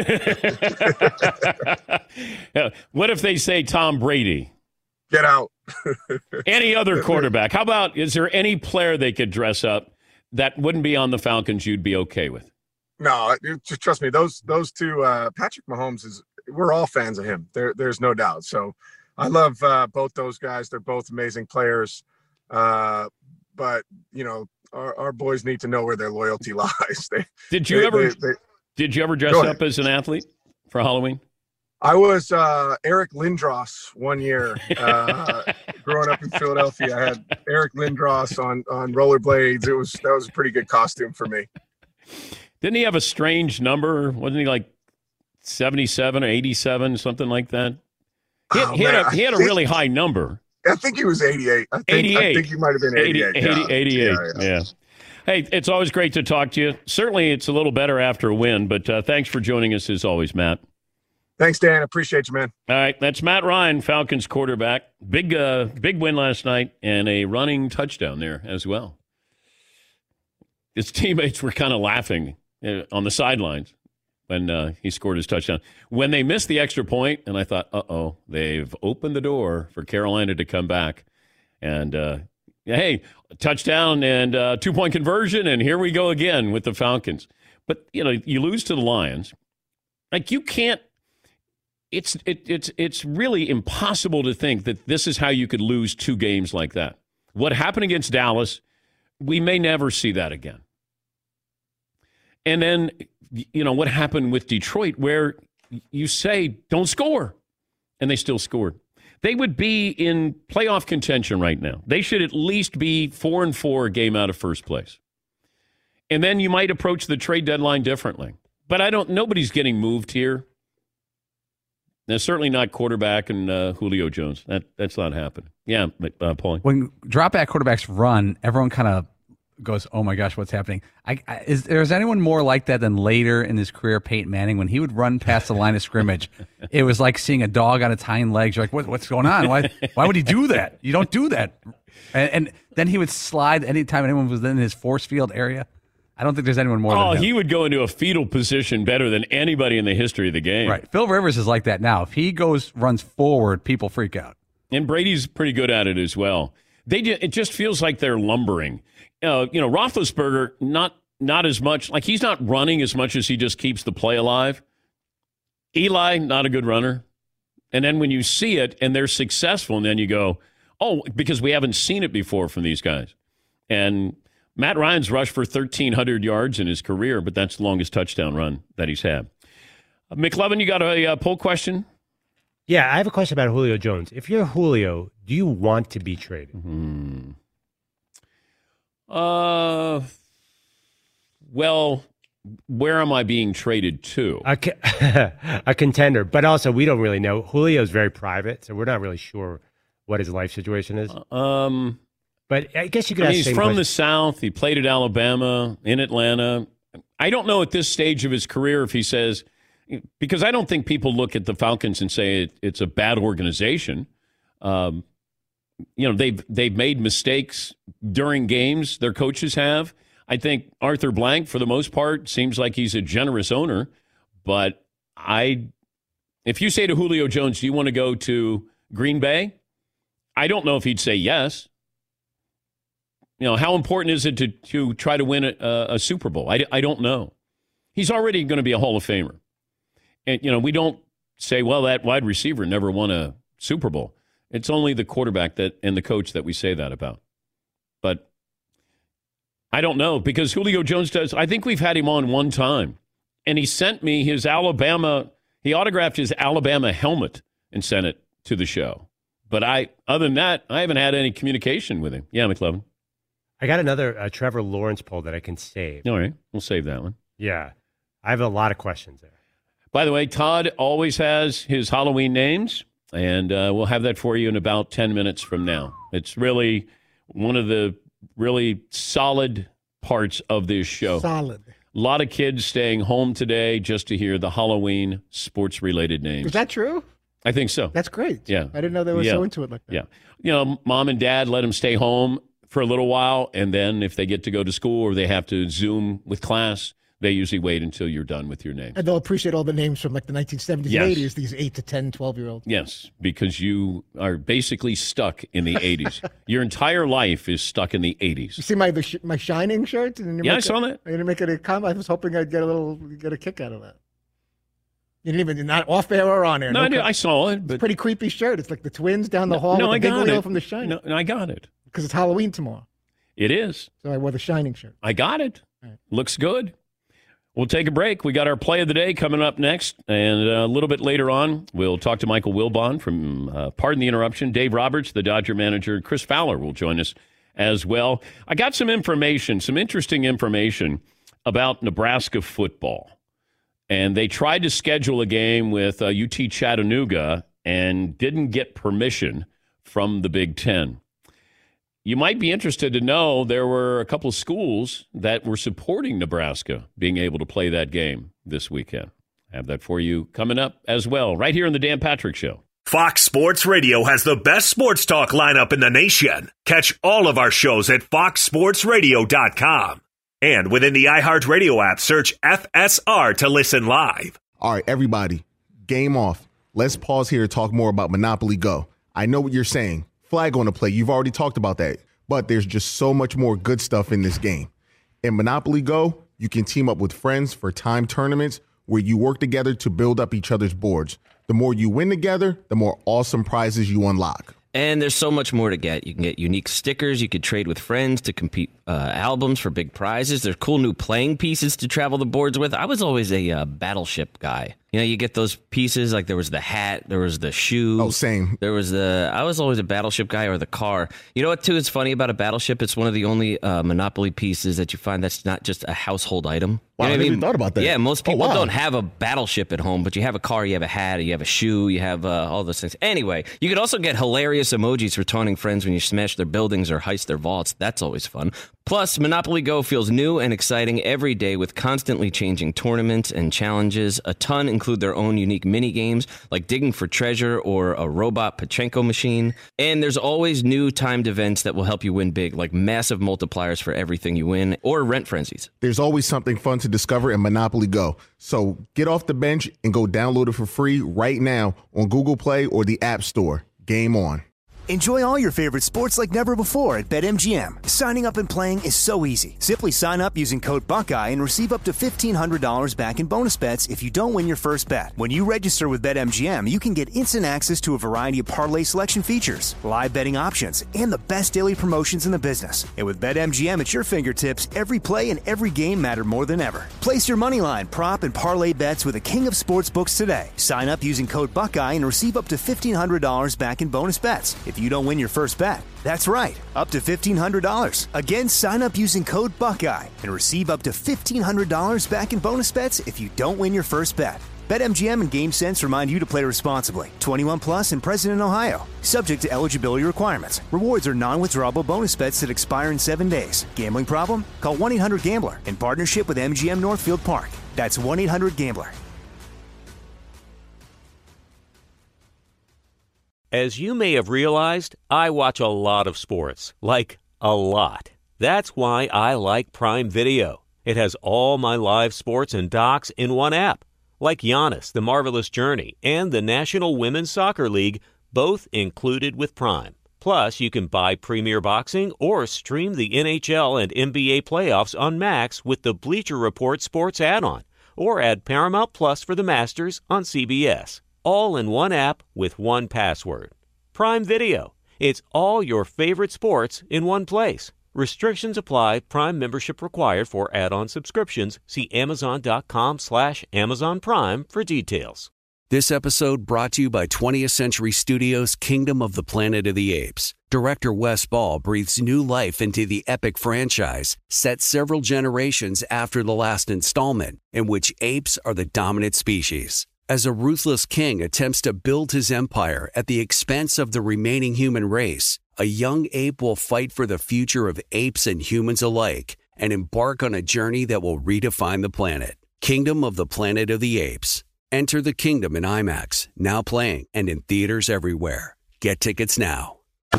C: What if they say Tom Brady?
P: Get out.
C: Any other quarterback? How about, is there any player they could dress up that wouldn't be on the Falcons you'd be okay with?
P: No, just trust me. Those those two, uh, Patrick Mahomes is. We're all fans of him. There, there's no doubt. So, I love uh, both those guys. They're both amazing players. Uh, but you know, our, our boys need to know where their loyalty lies. They,
C: Did you
P: they,
C: ever?
P: They, they,
C: Did you ever dress up as an athlete for Halloween?
P: I was uh, Eric Lindros one year. Uh, growing up in Philadelphia, I had Eric Lindros on on rollerblades. It was that was a pretty good costume for me.
C: Didn't he have a strange number? Wasn't he like seventy-seven or eighty-seven, something like that? He had,
P: Oh,
C: he had,
P: man,
C: a, he had a
P: think,
C: really high number.
P: I think he was eighty-eight. I think,
C: eighty-eight.
P: I think he might have been eighty-eight.
C: eighty,
P: yeah.
C: eighty-eight,
P: Yeah, yeah.
C: yeah. Hey, it's always great to talk to you. Certainly it's a little better after a win, but uh, thanks for joining us as always, Matt.
P: Thanks, Dan. Appreciate you, man.
C: All right, that's Matt Ryan, Falcons quarterback. Big, uh, big win last night and a running touchdown there as well. His teammates were kind of laughing uh, on the sidelines when uh, he scored his touchdown. When they missed the extra point, and I thought, uh-oh, they've opened the door for Carolina to come back. And, uh, hey, touchdown and uh, two-point conversion, and here we go again with the Falcons. But, you know, you lose to the Lions. Like, you can't – It's it, it's it's really impossible to think that this is how you could lose two games like that. What happened against Dallas, we may never see that again. And then, you know, what happened with Detroit, where you say, don't score, and they still scored. They would be in playoff contention right now. They should at least be four and four, a game out of first place. And then you might approach the trade deadline differently. But I don't. Nobody's getting moved here. Now, certainly not quarterback and uh, Julio Jones. That that's not happening. Yeah, uh, Paulie.
D: When drop back quarterbacks run, everyone kind of goes, "Oh my gosh, what's happening?" I, I, is there is anyone more like that than later in his career, Peyton Manning, when he would run past the line of scrimmage? It was like seeing a dog on its hind legs. You're like, what, "What's going on? Why why would he do that? You don't do that." And, and then he would slide anytime anyone was in his force field area. I don't think there's anyone more
C: oh,
D: than him.
C: He would go into a fetal position better than anybody in the history of the game.
D: Right. Phil Rivers is like that now. If he goes, runs forward, people freak out.
C: And Brady's pretty good at it as well. They It just feels like they're lumbering. Uh, you know, Roethlisberger, not, not as much. Like, he's not running as much as he just keeps the play alive. Eli, not a good runner. And then when you see it and they're successful, and then you go, oh, because we haven't seen it before from these guys. And Matt Ryan's rushed for thirteen hundred yards in his career, but that's the longest touchdown run that he's had. Uh, McLovin, you got a uh, poll question?
L: Yeah, I have a question about Julio Jones. If you're Julio, do you want to be traded?
C: Hmm. Uh, well, where am I being traded to?
L: A, co- a contender, but also we don't really know. Julio's very private, so we're not really sure what his life situation is.
C: Um.
L: But I guess you could
C: I
L: ask
C: mean,
L: the
C: he's
L: same
C: from
L: question.
C: the South. He played at Alabama, in Atlanta. I don't know at this stage of his career if he says, because I don't think people look at the Falcons and say it, it's a bad organization. Um, you know, they've, they've made mistakes during games. Their coaches have. I think Arthur Blank, for the most part, seems like he's a generous owner. But I, if you say to Julio Jones, do you want to go to Green Bay? I don't know if he'd say yes. You know, how important is it to, to try to win a, a Super Bowl? I, I don't know. He's already going to be a Hall of Famer. And, you know, we don't say, well, that wide receiver never won a Super Bowl. It's only the quarterback that and the coach that we say that about. But I don't know, because Julio Jones does. I think we've had him on one time. And he sent me his Alabama, he autographed his Alabama helmet and sent it to the show. But I, other than that, I haven't had any communication with him. Yeah, McLovin.
L: I got another uh, Trevor Lawrence poll that I can save.
C: All right, we'll save that one.
L: Yeah, I have a lot of questions there.
C: By the way, Todd always has his Halloween names, and uh, we'll have that for you in about ten minutes from now. It's really one of the really solid parts of this show.
K: Solid.
C: A lot of kids staying home today just to hear the Halloween sports-related names.
K: Is that true?
C: I think so.
K: That's great.
C: Yeah.
K: I didn't know they were
C: yeah.
K: so into it like that.
C: Yeah. You know, mom and dad let them stay home for a little while, and then if they get to go to school or they have to Zoom with class, they usually wait until you're done with your name.
K: And they'll appreciate all the names from like the nineteen seventies
C: Yes.
K: and eighties, these eight to ten, twelve-year-olds.
C: Yes, because you are basically stuck in the eighties. Your entire life is stuck in the eighties.
K: You see my the sh- my Shining shirt? Didn't you
C: Yeah,
K: make
C: I saw
K: it,
C: that.
K: I didn't make it a comment. I was hoping I'd get a little get a kick out of that. You didn't even, not off air or on air.
C: No, I, did,
K: com-
C: I saw it. But
K: It's a pretty creepy shirt. It's like the twins down the hall
C: no,
K: with
C: I
K: the big
C: got
K: wheel
C: it.
K: from the Shining.
C: No, no, I got it.
K: Because it's Halloween tomorrow.
C: It is.
K: So I wore the Shining shirt.
C: I got it.
K: Right.
C: Looks good. We'll take a break. We got our play of the day coming up next. And uh, a little bit later on, we'll talk to Michael Wilbon from uh, Pardon the Interruption. Dave Roberts, the Dodger manager. Chris Fowler will join us as well. I got some information, some interesting information about Nebraska football. And they tried to schedule a game with uh, U T Chattanooga and didn't get permission from the Big Ten. You might be interested to know there were a couple of schools that were supporting Nebraska being able to play that game this weekend. I have that for you coming up as well, right here on the Dan Patrick Show.
F: Fox Sports Radio has the best sports talk lineup in the nation. Catch all of our shows at fox sports radio dot com. And within the iHeartRadio app, search F S R to listen live.
N: All right, everybody, game off. Let's pause here to talk more about Monopoly Go. I know what you're saying. Flag on the play. You've already talked about that. But there's just so much more good stuff in this game. In Monopoly Go, you can team up with friends for time tournaments where you work together to build up each other's boards. The more you win together, the more awesome prizes you unlock.
M: And there's so much more to get. You can get unique stickers. You could trade with friends to compete uh, albums for big prizes. There's cool new playing pieces to travel the boards with. I was always a uh, Battleship guy. You know, you get those pieces, like there was the hat, there was the shoe.
N: Oh, same.
M: There was the, I was always a Battleship guy, or the car. You know what, too, is funny about a Battleship? It's one of the only uh, Monopoly pieces that you find that's not just a household item.
N: Wow,
M: You know
N: I
M: what
N: never even thought about that.
M: Yeah, most
N: Oh,
M: people
N: wow.
M: don't have a Battleship at home, but you have a car, you have a hat, you have a shoe, you have uh, all those things. Anyway, you could also get hilarious emojis for taunting friends when you smash their buildings or heist their vaults. That's always fun. Plus, Monopoly Go feels new and exciting every day with constantly changing tournaments and challenges. A ton include their own unique mini games, like digging for treasure or a robot Pachinko machine. And there's always new timed events that will help you win big, like massive multipliers for everything you win, or rent frenzies.
N: There's always something fun to discover in Monopoly Go. So get off the bench and go download it for free right now on Google Play or the App Store. Game on.
E: Enjoy all your favorite sports like never before at BetMGM. Signing up and playing is so easy. Simply sign up using code Buckeye and receive up to fifteen hundred dollars back in bonus bets if you don't win your first bet. When you register with BetMGM, you can get instant access to a variety of parlay selection features, live betting options, and the best daily promotions in the business. And with BetMGM at your fingertips, every play and every game matter more than ever. Place your moneyline, prop, and parlay bets with the king of sportsbooks today. Sign up using code Buckeye and receive up to fifteen hundred dollars back in bonus bets if you don't win your first bet. That's right, up to fifteen hundred dollars. Again, sign up using code Buckeye and receive up to fifteen hundred dollars back in bonus bets if you don't win your first bet. BetMGM and GameSense remind you to play responsibly. twenty-one plus and present in Ohio. Subject to eligibility requirements. Rewards are non-withdrawable bonus bets that expire in seven days. Gambling problem? Call one eight hundred gambler in partnership with M G M Northfield Park. That's one eight hundred gambler.
O: As you may have realized, I watch a lot of sports. Like, a lot. That's why I like Prime Video. It has all my live sports and docs in one app. Like Giannis, The Marvelous Journey, and the National Women's Soccer League, both included with Prime. Plus, you can buy Premier Boxing or stream the N H L and N B A playoffs on Max with the Bleacher Report Sports add-on. Or add Paramount Plus for the Masters on C B S. All in one app with one password. Prime Video. It's all your favorite sports in one place. Restrictions apply. Prime membership required for add-on subscriptions. See amazon.com slash Amazon Prime for details.
B: This episode brought to you by twentieth Century Studios' Kingdom of the Planet of the Apes. Director Wes Ball breathes new life into the epic franchise, set several generations after the last installment, in which apes are the dominant species. As a ruthless king attempts to build his empire at the expense of the remaining human race, a young ape will fight for the future of apes and humans alike and embark on a journey that will redefine the planet. Kingdom of the Planet of the Apes. Enter the kingdom in IMAX, now playing and in theaters everywhere. Get tickets now.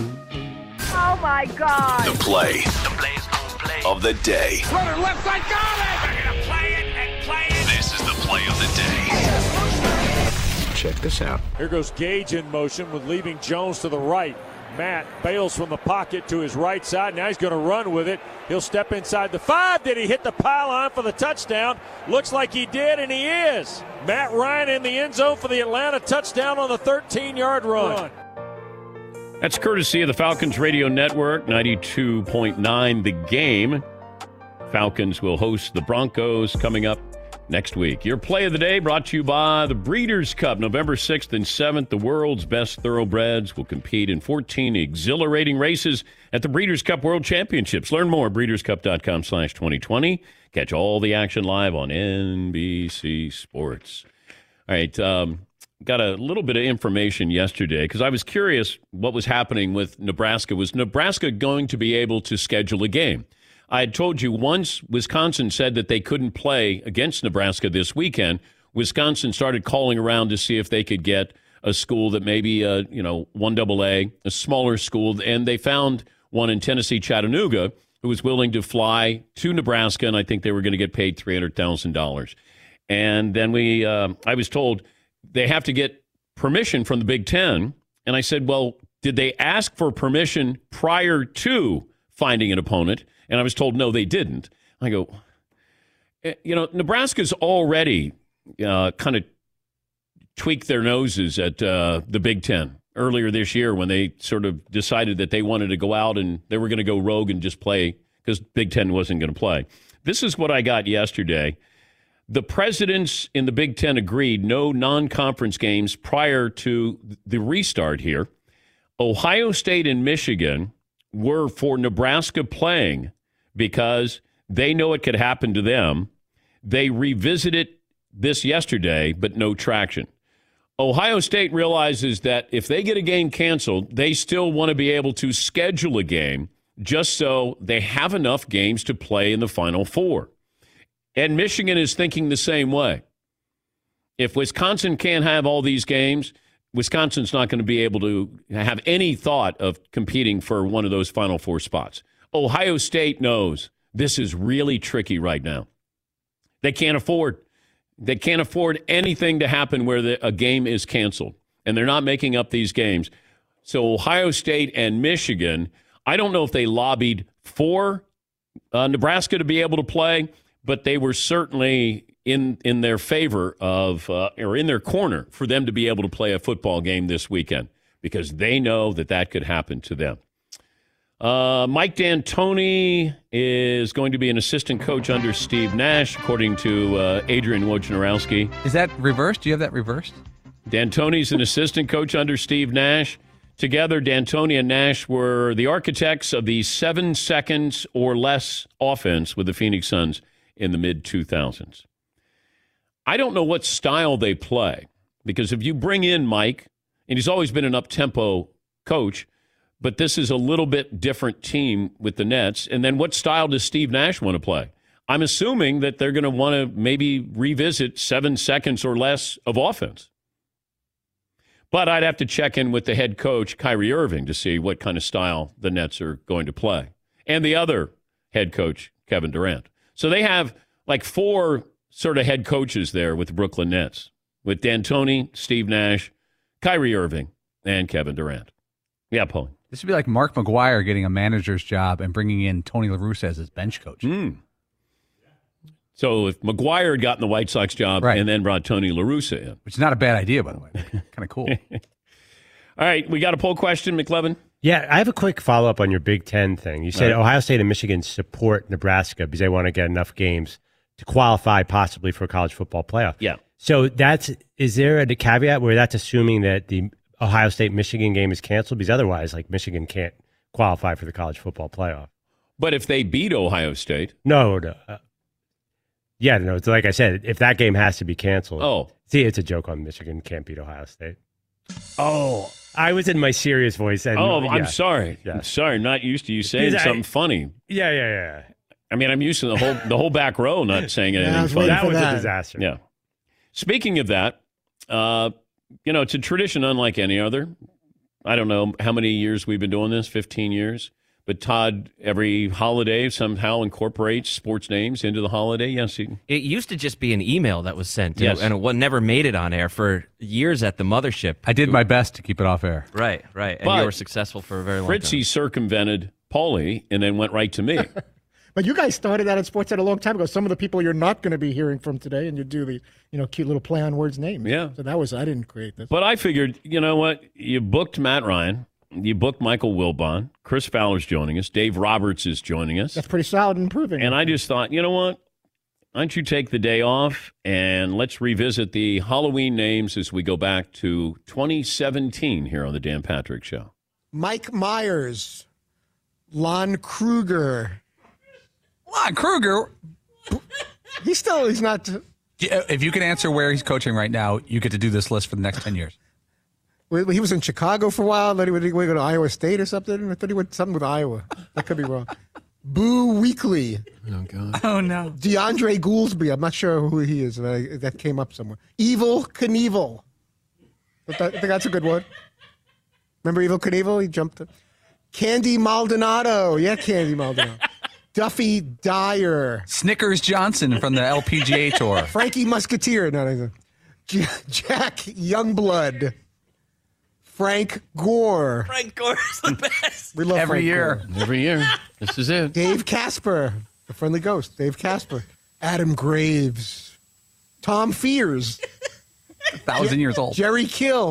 Q: Oh, my God.
R: The play, the play's gonna play of the day.
Q: Runner left side, got it! They're going to play it and play it.
R: This is the play of the day.
S: Check this out.
T: Here goes Gage in motion with leaving Jones to the right. Matt bails from the pocket to his right side. Now he's going to run with it. He'll step inside the five. Did he hit the pylon for the touchdown? Looks like he did, and he is. Matt Ryan in the end zone for the Atlanta touchdown on the thirteen-yard run.
C: That's courtesy of the Falcons Radio Network, ninety-two point nine The Game. Falcons will host the Broncos coming up next week. Your play of the day brought to you by the Breeders' Cup. November sixth and seventh, the world's best thoroughbreds will compete in fourteen exhilarating races at the Breeders' Cup World Championships. Learn more at breeders cup dot com slash twenty twenty. Catch all the action live on N B C Sports. All right, um, got a little bit of information yesterday because I was curious what was happening with Nebraska. Was Nebraska going to be able to schedule a game? I had told you once Wisconsin said that they couldn't play against Nebraska this weekend, Wisconsin started calling around to see if they could get a school that maybe, uh, you know, one double A, a smaller school, and they found one in Tennessee, Chattanooga, who was willing to fly to Nebraska, and I think they were going to get paid three hundred thousand dollars. And then we, uh, I was told they have to get permission from the Big Ten, and I said, well, did they ask for permission prior to finding an opponent? And I was told, no, they didn't. I go, you know, Nebraska's already uh, kind of tweaked their noses at uh, the Big Ten. earlier this year when they sort of decided that they wanted to go out and they were going to go rogue and just play because Big Ten wasn't going to play. This is what I got yesterday. The presidents in the Big Ten agreed no non-conference games prior to the restart here. Ohio State and Michigan were for Nebraska playing because they know it could happen to them. They revisited this yesterday, but no traction. Ohio State realizes that if they get a game canceled, they still want to be able to schedule a game just so they have enough games to play in the Final Four. And Michigan is thinking the same way. If Wisconsin can't have all these games, Wisconsin's not going to be able to have any thought of competing for one of those Final Four spots. Ohio State knows this is really tricky right now. They can't afford They can't afford anything to happen where the, a game is canceled, and they're not making up these games. So Ohio State and Michigan, I don't know if they lobbied for uh, Nebraska to be able to play, but they were certainly in in their favor of, uh, or in their corner for them to be able to play a football game this weekend because they know that that could happen to them. Uh, Mike D'Antoni is going to be an assistant coach under Steve Nash, according to uh, Adrian Wojnarowski.
D: Is that reversed? Do you have that reversed?
C: D'Antoni's an assistant coach under Steve Nash. Together, D'Antoni and Nash were the architects of the seven seconds or less offense with the Phoenix Suns in the mid two thousands. I don't know what style they play, because if you bring in Mike, and he's always been an up-tempo coach, but this is a little bit different team with the Nets. And then what style does Steve Nash want to play? I'm assuming that they're going to want to maybe revisit seven seconds or less of offense. But I'd have to check in with the head coach, Kyrie Irving, to see what kind of style the Nets are going to play. And the other head coach, Kevin Durant. So they have like four sort of head coaches there with the Brooklyn Nets, with D'Antoni, Steve Nash, Kyrie Irving, and Kevin Durant. Yeah, Paul.
D: This would be like Mark McGuire getting a manager's job and bringing in Tony La Russa as his bench coach.
C: Mm. So if McGuire had gotten the White Sox job right. and then brought Tony La Russa in.
D: Which is not a bad idea, by the way. Kind of cool.
C: All right, we got a poll question, McLevin?
L: Yeah, I have a quick follow-up on your Big Ten thing. You said right. Ohio State and Michigan support Nebraska because they want to get enough games to qualify possibly for a college football playoff.
C: Yeah.
L: So that's is there a caveat where that's assuming that the Ohio State-Michigan game is canceled? Because otherwise, like, Michigan can't qualify for the college football playoff.
C: But if they beat Ohio State?
L: No, no. Uh, yeah, no, it's like I said, if that game has to be canceled.
C: Oh.
L: See, it's a joke on Michigan can't beat Ohio State.
C: Oh.
L: I was in my serious voice. And,
C: oh,
L: yeah.
C: I'm sorry. Yeah. I'm sorry. I'm not used to you saying
L: I,
C: something funny.
L: Yeah, yeah, yeah.
C: I mean, I'm used to the whole the whole back row not saying anything
K: yeah, was
C: funny.
L: That was
K: that.
L: a disaster.
C: Yeah. Speaking of that, uh, you know, it's a tradition unlike any other. I don't know how many years we've been doing this, fifteen years. But Todd, every holiday somehow incorporates sports names into the holiday. Yes, he,
M: it used to just be an email that was sent,
C: yes.
M: and it never made it on air for years at the mothership.
D: I did my best to keep it off air.
M: Right, right, and
C: but
M: you were successful for a very long
C: Fritzy
M: time.
C: circumvented Paulie and then went right to me.
K: But you guys started out at Sportsnet a long time ago. Some of the people you're not going to be hearing from today, and you do the you know cute little play on words names.
C: Yeah.
K: So that was I didn't create this.
C: But I figured, you know what? You booked Matt Ryan. You booked Michael Wilbon. Chris Fowler's joining us. Dave Roberts is joining us.
K: That's pretty solid and improving.
C: And I just thought, you know what? Why don't you take the day off and let's revisit the Halloween names as we go back to twenty seventeen here on the Dan Patrick Show.
K: Mike Myers, Lon Kruger.
D: Lon Kruger?
K: He's still, he's not.
D: If you can answer where he's coaching right now, you get to do this list for the next ten years.
K: He was in Chicago for a while. Then he would, he would go to Iowa State or something. I thought he went something with Iowa. That could be wrong. Boo Weekly.
D: Oh, God. Oh, no.
K: DeAndre Goolsby. I'm not sure who he is. That came up somewhere. Evil Knievel. I think that's a good one. Remember Evil Knievel? He jumped. Up. Candy Maldonado. Yeah, Candy Maldonado. Duffy Dyer.
D: Snickers Johnson from the L P G A Tour.
K: Frankie Musketeer. No, no, no. Jack Youngblood. Frank Gore.
M: Frank Gore's the best.
K: We love
D: Every
K: Frank
D: year.
K: Gore.
C: Every year. This is it.
K: Dave Casper, the friendly ghost. Dave Casper. Adam Graves. Tom Fears.
D: A thousand
K: Je-
D: years old.
K: Jerry Kill.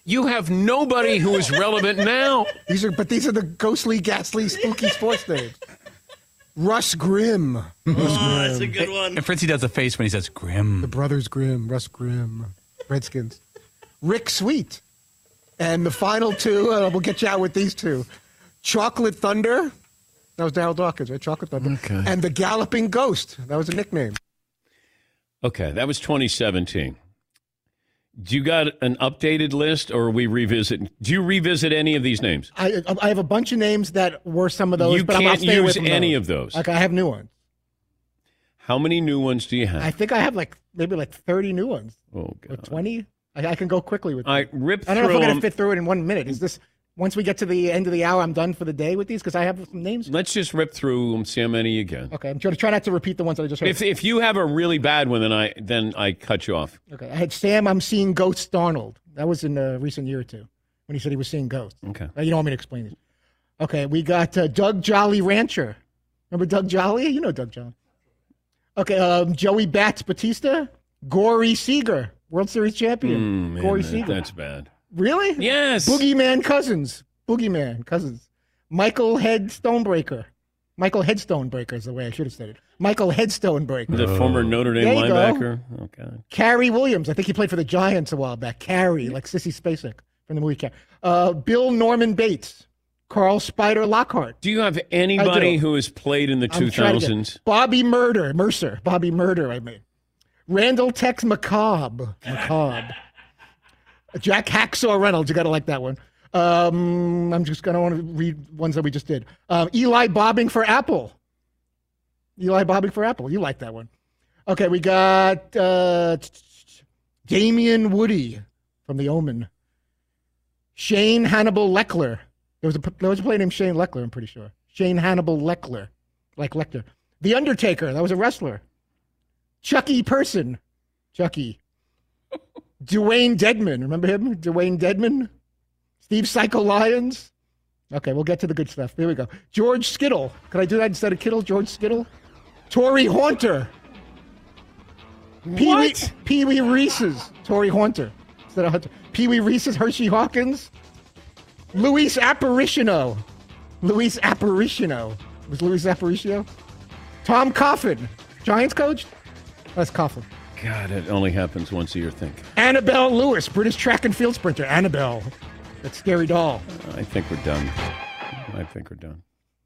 C: You have nobody who is relevant now.
K: These are, but these are the ghostly, ghastly, spooky sports names. Russ Grimm. Russ
M: Oh,
K: Grimm.
M: that's a good one.
D: And Fritzy does a face when he says Grimm.
K: The brothers Grimm. Russ Grimm. Redskins. Rick Sweet. And the final two, uh, we'll get you out with these two. Chocolate Thunder. That was Darryl Dawkins, right? Chocolate Thunder.
C: Okay.
K: And the Galloping Ghost. That was a nickname.
C: Okay, that was twenty seventeen. Do you got an updated list, or are we revisit? Do you revisit any of these names?
K: I I have a bunch of names that were some of those,
C: You
K: but I'm, I'll
C: can't
K: stay away
C: use
K: from
C: any
K: those.
C: of those.
K: Like, I have new ones.
C: How many new ones do you have?
K: I think I have like maybe like thirty new ones.
C: Oh,
K: Or twenty. I, I can go quickly with.
C: All right, rip
K: I don't know if
C: through
K: we're going
C: them.
K: to fit through it in one minute. Is this once we get to the end of the hour, I'm done for the day with these because I have some names.
C: Let's just rip through them, see how many you get.
K: Okay, I'm trying to try not to repeat the ones that I just heard.
C: If if you have a really bad one, then I then I cut you off.
K: Okay, I had Sam. I'm seeing ghosts. Darnold. That was in a recent year or two when he said he was seeing ghosts.
C: Okay,
K: uh, you don't want me to explain it. Okay, we got uh, Doug Jolly Rancher. Remember Doug Jolly? You know Doug Jolly. Okay, um, Joey Bats Batista, Gory Seager, World Series champion.
C: Mm, man,
K: Gory
C: that-
K: Seager.
C: that's bad.
K: Really?
C: Yes.
K: Boogeyman Cousins. Boogeyman Cousins. Michael Head Stonebreaker. Michael Head Stonebreaker is the way I should have said it. Michael Head Stonebreaker.
C: The former Notre Dame
K: There you go.
C: linebacker. Okay.
K: Carrie Williams. I think he played for the Giants a while back. Carrie, like Sissy Spacek from the movie Carrie. Uh, Bill Norman Bates. Carl Spider Lockhart.
C: Do you have anybody
K: I do.
C: who has played in the
K: I'm
C: two
K: trying to get-
C: thousands?
K: Bobby Murder. Mercer. Bobby Murder, I mean. Randall Tex McCobb. McCobb. Jack Hacksaw Reynolds. You got to like that one. Um, I'm just going to want to read ones that we just did. Um, Eli Bobbing for Apple. Eli Bobbing for Apple. You like that one. Okay, we got uh, Damian Woody from The Omen. Shane Hannibal Leckler. There was a there was a player named Shane Leckler, I'm pretty sure. Shane Hannibal Leckler. Like Lecter. The Undertaker. That was a wrestler. Chucky Person. Chucky. Dwayne Dedman. Remember him? Dwayne Dedman? Steve Psycho Lyons? Okay, we'll get to the good stuff. Here we go. George Skittle. Could I do that instead of Kittle? George Skittle? Tory Haunter. Pee Wee, Pee Wee Reese's. Tory Haunter. Instead of Hunter. Pee Wee Reese's. Hershey Hawkins. Luis Aparicio. Luis Aparicio. Was Luis Aparicio? Tom Coughlin. Giants coach? That's Coughlin.
C: God, it only happens once a year, think.
K: Annabelle Lewis, British track and field sprinter. Annabelle. That scary doll.
C: I think we're done. I think we're done.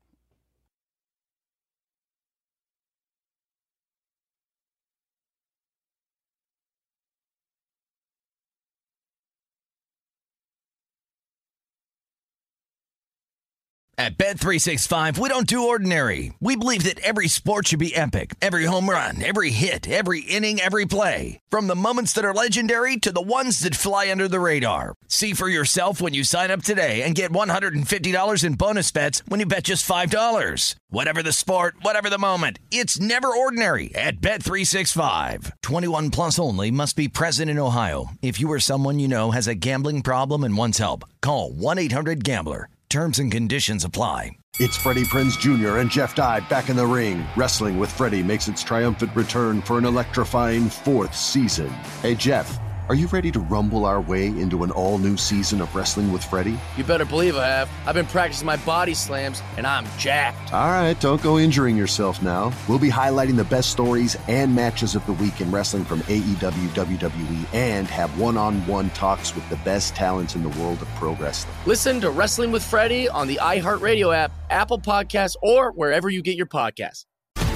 U: At Bet three sixty-five, we don't do ordinary. We believe that every sport should be epic. Every home run, every hit, every inning, every play. From the moments that are legendary to the ones that fly under the radar. See for yourself when you sign up today and get one hundred fifty dollars in bonus bets when you bet just five dollars. Whatever the sport, whatever the moment, it's never ordinary at Bet three sixty-five. twenty-one plus only. Must be present in Ohio. If you or someone you know has a gambling problem and wants help, call one eight hundred gambler. Terms and conditions apply.
V: It's Freddie Prinze Junior and Jeff Dye back in the ring. Wrestling with Freddie makes its triumphant return for an electrifying fourth season. Hey, Jeff, are you ready to rumble our way into an all-new season of Wrestling with Freddie?
W: You better believe I have. I've been practicing my body slams, and I'm jacked.
V: All right, don't go injuring yourself now. We'll be highlighting the best stories and matches of the week in wrestling from A E W, W W E, and have one-on-one talks with the best talents in the world of pro wrestling.
W: Listen to Wrestling with Freddie on the iHeartRadio app, Apple Podcasts, or wherever you get your podcasts.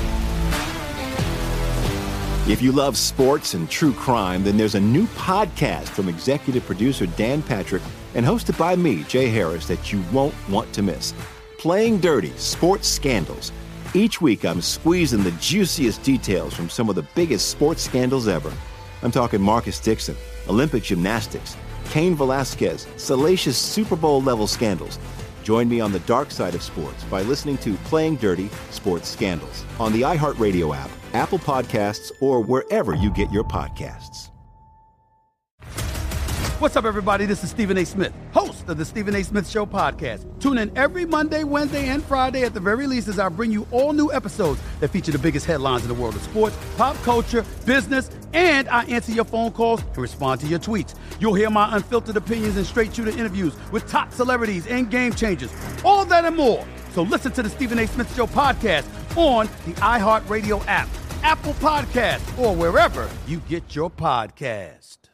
X: If you love sports and true crime, then there's a new podcast from executive producer Dan Patrick and hosted by me, Jay Harris, that you won't want to miss. Playing Dirty: Sports Scandals. Each week, I'm squeezing the juiciest details from some of the biggest sports scandals ever. I'm talking Marcus Dixon, Olympic gymnastics, Cain Velasquez, salacious Super Bowl-level scandals. Join me on the dark side of sports by listening to Playing Dirty: Sports Scandals on the iHeartRadio app, Apple Podcasts, or wherever you get your podcasts.
Y: What's up, everybody? This is Stephen A. Smith, host
A: host of the Stephen A. Smith Show podcast. Tune in every Monday, Wednesday, and Friday at the very least as I bring you all new episodes that feature the biggest headlines in the world of sports, pop culture, business, and I answer your phone calls and respond to your tweets. You'll hear my unfiltered opinions and straight-shooter interviews with top celebrities and game changers. All that and more. So listen to the Stephen A. Smith Show podcast on the iHeartRadio app, Apple Podcasts, or wherever you get your podcast.